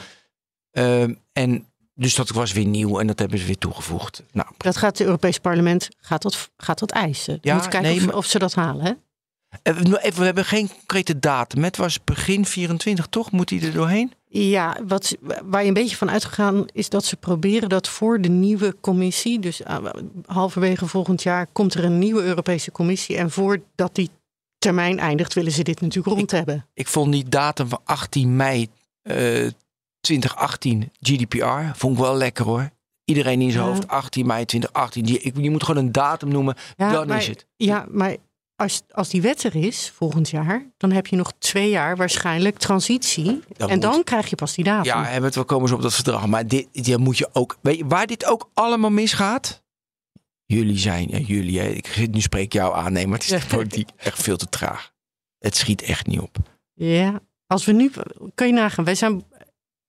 Uh, en dus dat was weer nieuw en dat hebben ze weer toegevoegd. Nou, dat gaat het Europees Parlement gaat dat, gaat dat eisen. Ja, moet kijken nee, of, maar... of ze dat halen, hè? Even, we hebben geen concrete datum. Het was begin vierentwintig, toch? Moet hij er doorheen? Ja, wat, waar je een beetje van uitgegaan is dat ze proberen dat voor de nieuwe commissie, dus uh, halverwege volgend jaar komt er een nieuwe Europese commissie. En voordat die termijn eindigt, willen ze dit natuurlijk rond ik, hebben. Ik vond die datum van achttien mei uh, twintig achttien G D P R, vond ik wel lekker hoor. Iedereen in zijn ja. hoofd, achttien mei twintig achttien. Je, je moet gewoon een datum noemen, ja, dan maar, is het. Ja, maar Als, als die wet er is volgend jaar, dan heb je nog twee jaar waarschijnlijk transitie. Dat en moet. Dan krijg je pas die datum. Ja, en we komen zo op dat verdrag. Maar dit, dit moet je ook. Weet je, waar dit ook allemaal misgaat? Jullie zijn, ja, jullie. Hè, ik, nu spreek ik jou aan. Nee, maar het is de politiek echt veel te traag. Het schiet echt niet op. Ja, als we nu. Kan je nagaan, wij zijn.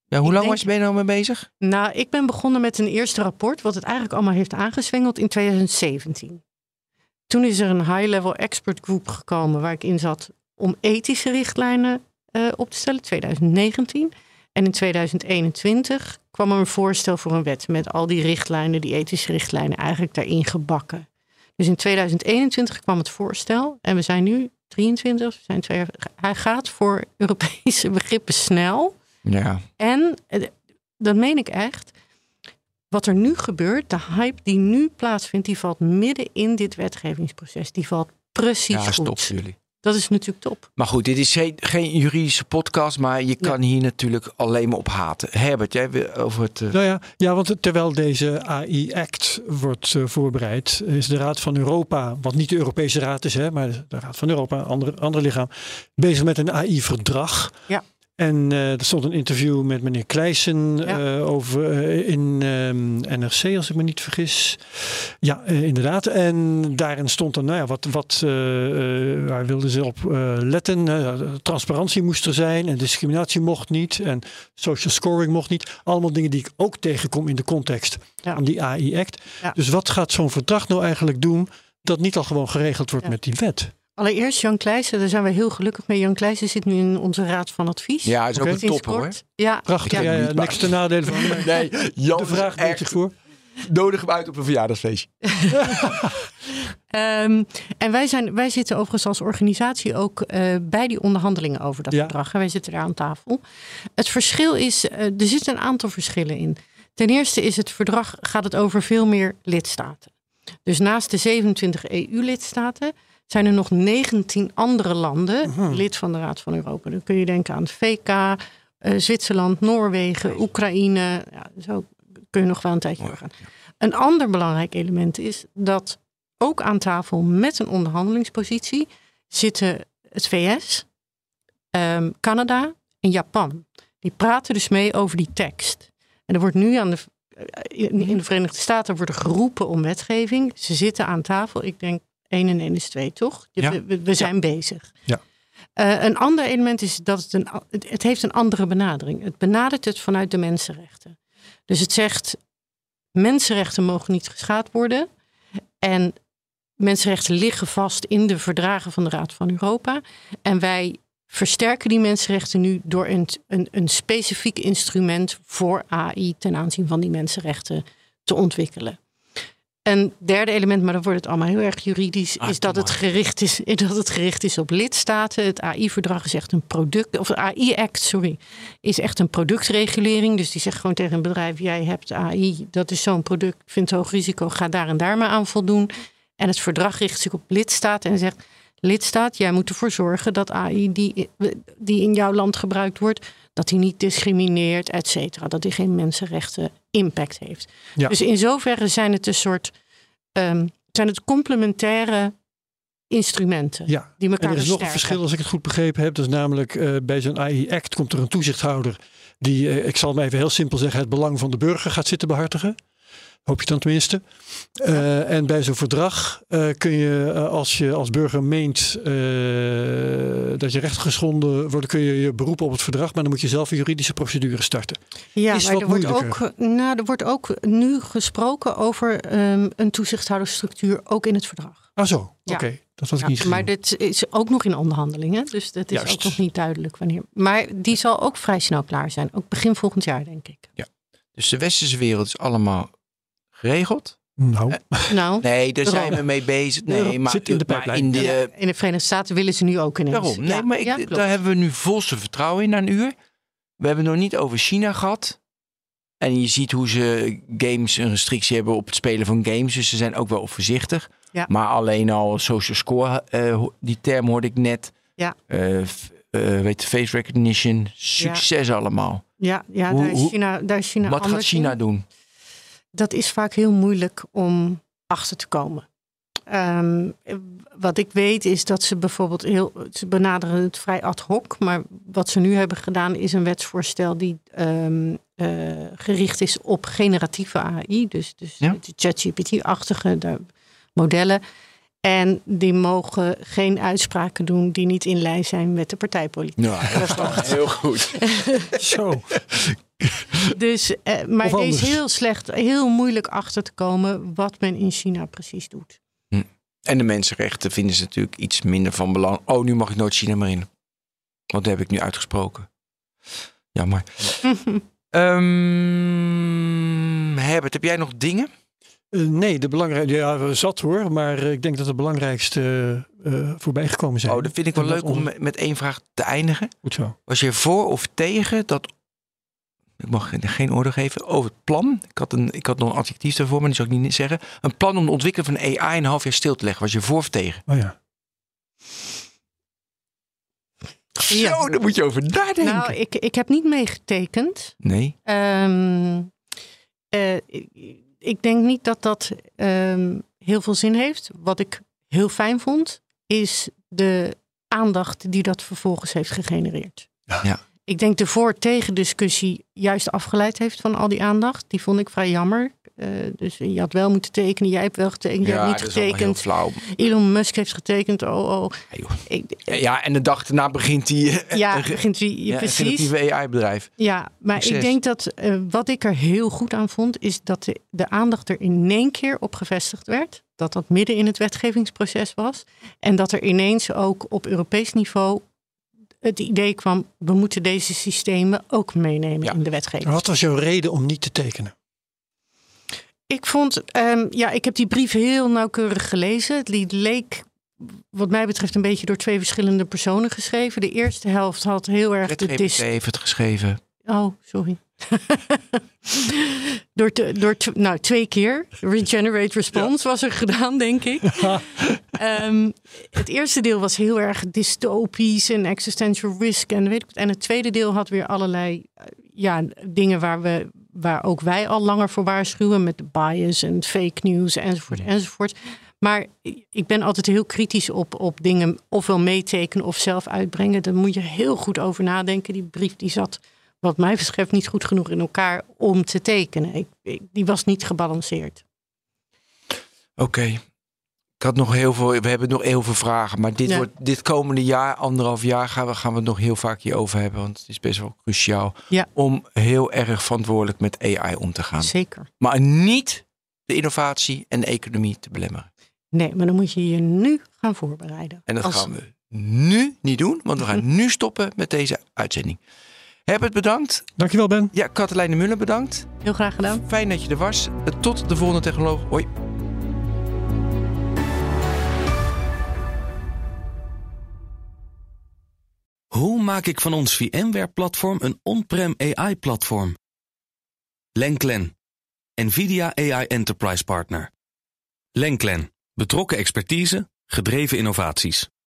Ja, hoe Ik lang denk- was je ben je nou mee bezig? Nou, ik ben begonnen met een eerste rapport, wat het eigenlijk allemaal heeft aangezwengeld in twintig zeventien. Toen is er een high-level expert group gekomen waar ik in zat om ethische richtlijnen uh, op te stellen, twintig negentien. En in twintig eenentwintig kwam er een voorstel voor een wet met al die richtlijnen, die ethische richtlijnen, eigenlijk daarin gebakken. Dus in twintig eenentwintig kwam het voorstel en we zijn nu drieëntwintig, we zijn twee jaar, hij gaat voor Europese begrippen snel. Ja. En, eh, dat meen ik echt, wat er nu gebeurt, de hype die nu plaatsvindt, die valt midden in dit wetgevingsproces. Die valt precies Ja, goed. stop voor jullie. Dat is natuurlijk top. Maar goed, dit is geen, geen juridische podcast, maar je kan hier natuurlijk alleen maar op haten. Herbert, jij wil over het... Uh... Nou ja, ja, want terwijl deze A I-act wordt uh, voorbereid, is de Raad van Europa, wat niet de Europese Raad is, hè, maar de Raad van Europa, een ander, ander lichaam, bezig met een A I-verdrag. Ja. En uh, er stond een interview met meneer Kleijsen ja. uh, over uh, in um, N R C, als ik me niet vergis. Ja, uh, inderdaad. En daarin stond dan, nou ja, wat, wat uh, uh, waar wilden ze op uh, letten? Uh, transparantie moest er zijn en discriminatie mocht niet en social scoring mocht niet. Allemaal dingen die ik ook tegenkom in de context ja. van die A I-act. Ja. Dus wat gaat zo'n verdrag nou eigenlijk doen dat niet al gewoon geregeld wordt ja. met die wet? Allereerst Jan Kleijsen, daar zijn we heel gelukkig mee. Jan Kleijsen zit nu in onze raad van advies. Ja, is ook okay. een topper hoor. Ja, prachtig. Ja, ja, ja, niks te nadelen van. Nee, Jan de vraag deed zich voor. Nodig hem uit op een verjaardagsfeestje. um, en wij, zijn, wij zitten overigens als organisatie ook uh, bij die onderhandelingen over dat ja. verdrag. Wij zitten daar aan tafel. Het verschil is, uh, er zitten een aantal verschillen in. Ten eerste is het verdrag, gaat het over veel meer lidstaten. Dus naast de zevenentwintig E U-lidstaten zijn er nog negentien andere landen uh-huh. lid van de Raad van Europa. Dan kun je denken aan het V K, uh, Zwitserland, Noorwegen, okay. Oekraïne. Ja, zo kun je nog wel een tijdje doorgaan. Ja. Een ander belangrijk element is dat ook aan tafel met een onderhandelingspositie zitten het V S, um, Canada en Japan. Die praten dus mee over die tekst. En er wordt nu aan de, in, in de Verenigde Staten wordt er geroepen om wetgeving. Ze zitten aan tafel. Ik denk één en één is twee, toch? Ja. We, we zijn ja. bezig. Ja. Uh, een ander element is dat het een, het heeft een andere benadering. Het benadert het vanuit de mensenrechten. Dus het zegt, mensenrechten mogen niet geschaad worden. En mensenrechten liggen vast in de verdragen van de Raad van Europa. En wij versterken die mensenrechten nu door een, een, een specifiek instrument voor A I ten aanzien van die mensenrechten te ontwikkelen. Een derde element, maar dan wordt het allemaal heel erg juridisch, ah, is dat het, gericht is dat het gericht is op lidstaten. Het A I-verdrag is echt een product, of de A I-act, sorry, is echt een productregulering. Dus die zegt gewoon tegen een bedrijf, jij hebt A I, dat is zo'n product, vindt hoog risico, ga daar en daar maar aan voldoen. En het verdrag richt zich op lidstaten en zegt, lidstaat, jij moet ervoor zorgen dat A I die, die in jouw land gebruikt wordt, dat die niet discrimineert, et cetera. Dat die geen mensenrechten impact heeft. Ja. Dus in zoverre zijn het een soort um, zijn het complementaire instrumenten ja. die elkaar en er is versterken. Nog een verschil als ik het goed begrepen heb. Dat is namelijk uh, bij zo'n A I-act komt er een toezichthouder die, uh, ik zal het even heel simpel zeggen, het belang van de burger gaat zitten behartigen. Hoop je dan tenminste. Uh, en bij zo'n verdrag uh, kun je, uh, als je als burger meent uh, dat je rechten geschonden wordt, kun je je beroepen op het verdrag, maar dan moet je zelf een juridische procedure starten. Ja, Is maar wat er wordt, ook, nou, er wordt ook nu gesproken over um, een toezichthoudersstructuur ook in het verdrag. Ah zo, ja. oké. Okay. Dat was ik ja, niet gezien. Maar dit is ook nog in onderhandelingen, dus dat is Juist. ook nog niet duidelijk wanneer. Maar die zal ook vrij snel klaar zijn, ook begin volgend jaar, denk ik. Ja. Dus de westerse wereld is allemaal geregeld? Nou. Uh, nou nee, daar zijn we mee bezig. Nee, maar, zit in de maar in de, ja, in de Verenigde Staten willen ze nu ook ineens. Waarom? Nee, ja, maar ik, ja, daar hebben we nu volste vertrouwen in na een uur. We hebben het nog niet over China gehad. En je ziet hoe ze games een restrictie hebben op het spelen van games. Dus ze zijn ook wel voorzichtig. Ja. Maar alleen al social score, uh, die term hoorde ik net. Ja. Uh, f, uh, weet je, face recognition. Succes ja. allemaal. Ja, ja hoe, daar, is China, daar is China Wat gaat China in. doen? Dat is vaak heel moeilijk om achter te komen. Um, wat ik weet is dat ze bijvoorbeeld heel, ze benaderen het vrij ad hoc, maar wat ze nu hebben gedaan is een wetsvoorstel die um, uh, gericht is op generatieve A I, dus, dus ja? de ChatGPT-achtige modellen. En die mogen geen uitspraken doen die niet in lijn zijn met de partijpolitiek. Nou, dat is toch heel goed. Zo. Dus, uh, maar Of er is anders. heel slecht, heel moeilijk achter te komen wat men in China precies doet. Hm. En de mensenrechten vinden ze natuurlijk iets minder van belang. Oh, nu mag ik nooit China meer in. Want dat heb ik nu uitgesproken. Jammer. um, Herbert, heb jij nog dingen? Uh, nee, de belangrijkste, ja, zat hoor, maar uh, ik denk dat de belangrijkste uh, uh, voorbij gekomen zijn. Oh, dat vind ik wel leuk om met, met één vraag te eindigen. Goed zo. Was je voor of tegen dat, ik mag geen oordeel geven, over het plan. Ik had, een, ik had nog een adjectief daarvoor, maar die zal ik niet zeggen. Een plan om de ontwikkeling van A I een half jaar stil te leggen. Was je voor of tegen? Oh ja. Ja. Zo, daar moet je over nadenken. Nou, ik, ik heb niet meegetekend. Nee. Um, uh, ik denk niet dat dat um, heel veel zin heeft. Wat ik heel fijn vond, is de aandacht die dat vervolgens heeft gegenereerd. Ja. Ja. Ik denk de voor-tegen discussie juist afgeleid heeft van al die aandacht. Die vond ik vrij jammer. Uh, dus je had wel moeten tekenen, jij hebt wel getekend, jij ja, hebt niet getekend. Flauw. Elon Musk heeft getekend. Oh, oh. Ja, ik, ja, en de dag daarna begint hij. Ja, uh, begint hij ja, precies. Een A I-bedrijf. Ja, maar Succes. Ik denk dat uh, wat ik er heel goed aan vond, is dat de, de aandacht er in één keer op gevestigd werd. Dat dat midden in het wetgevingsproces was. En dat er ineens ook op Europees niveau het idee kwam, we moeten deze systemen ook meenemen ja. in de wetgeving. Wat was jouw reden om niet te tekenen? Ik vond, um, ja, ik heb die brief heel nauwkeurig gelezen. Het leek, wat mij betreft, een beetje door twee verschillende personen geschreven. De eerste helft had heel erg de dis... heeft het geschreven. Oh, sorry. door te, door te, nou, twee keer. Regenerate response ja. was er gedaan, denk ik. um, het eerste deel was heel erg dystopisch en existential risk. En, weet ik, en het tweede deel had weer allerlei uh, ja, dingen waar, we, waar ook wij al langer voor waarschuwen. Met de bias en fake news enzovoort enzovoort. Maar ik ben altijd heel kritisch op, op dingen ofwel meetekenen of zelf uitbrengen. Daar moet je heel goed over nadenken. Die brief die zat, wat mij betreft, niet goed genoeg in elkaar om te tekenen. Ik, ik, die was niet gebalanceerd. Oké. Okay. Ik had nog heel veel, we hebben nog heel veel vragen. Maar dit, ja. wordt, dit komende jaar, anderhalf jaar, gaan we, gaan we het nog heel vaak hierover hebben. Want het is best wel cruciaal ja. om heel erg verantwoordelijk met A I om te gaan. Zeker. Maar niet de innovatie en de economie te belemmeren. Nee, maar dan moet je je nu gaan voorbereiden. En dat Als... gaan we nu niet doen, want we gaan nu stoppen met deze uitzending. Herbert, bedankt. Dankjewel, Ben. Ja, Katelijne Muller, bedankt. Heel graag gedaan. Fijn dat je er was. Tot de volgende Technoloog. Hoi. Hoe maak ik van ons VMware-platform een on-prem A I-platform? Lenklen, NVIDIA A I Enterprise Partner. Lenklen, betrokken expertise, gedreven innovaties.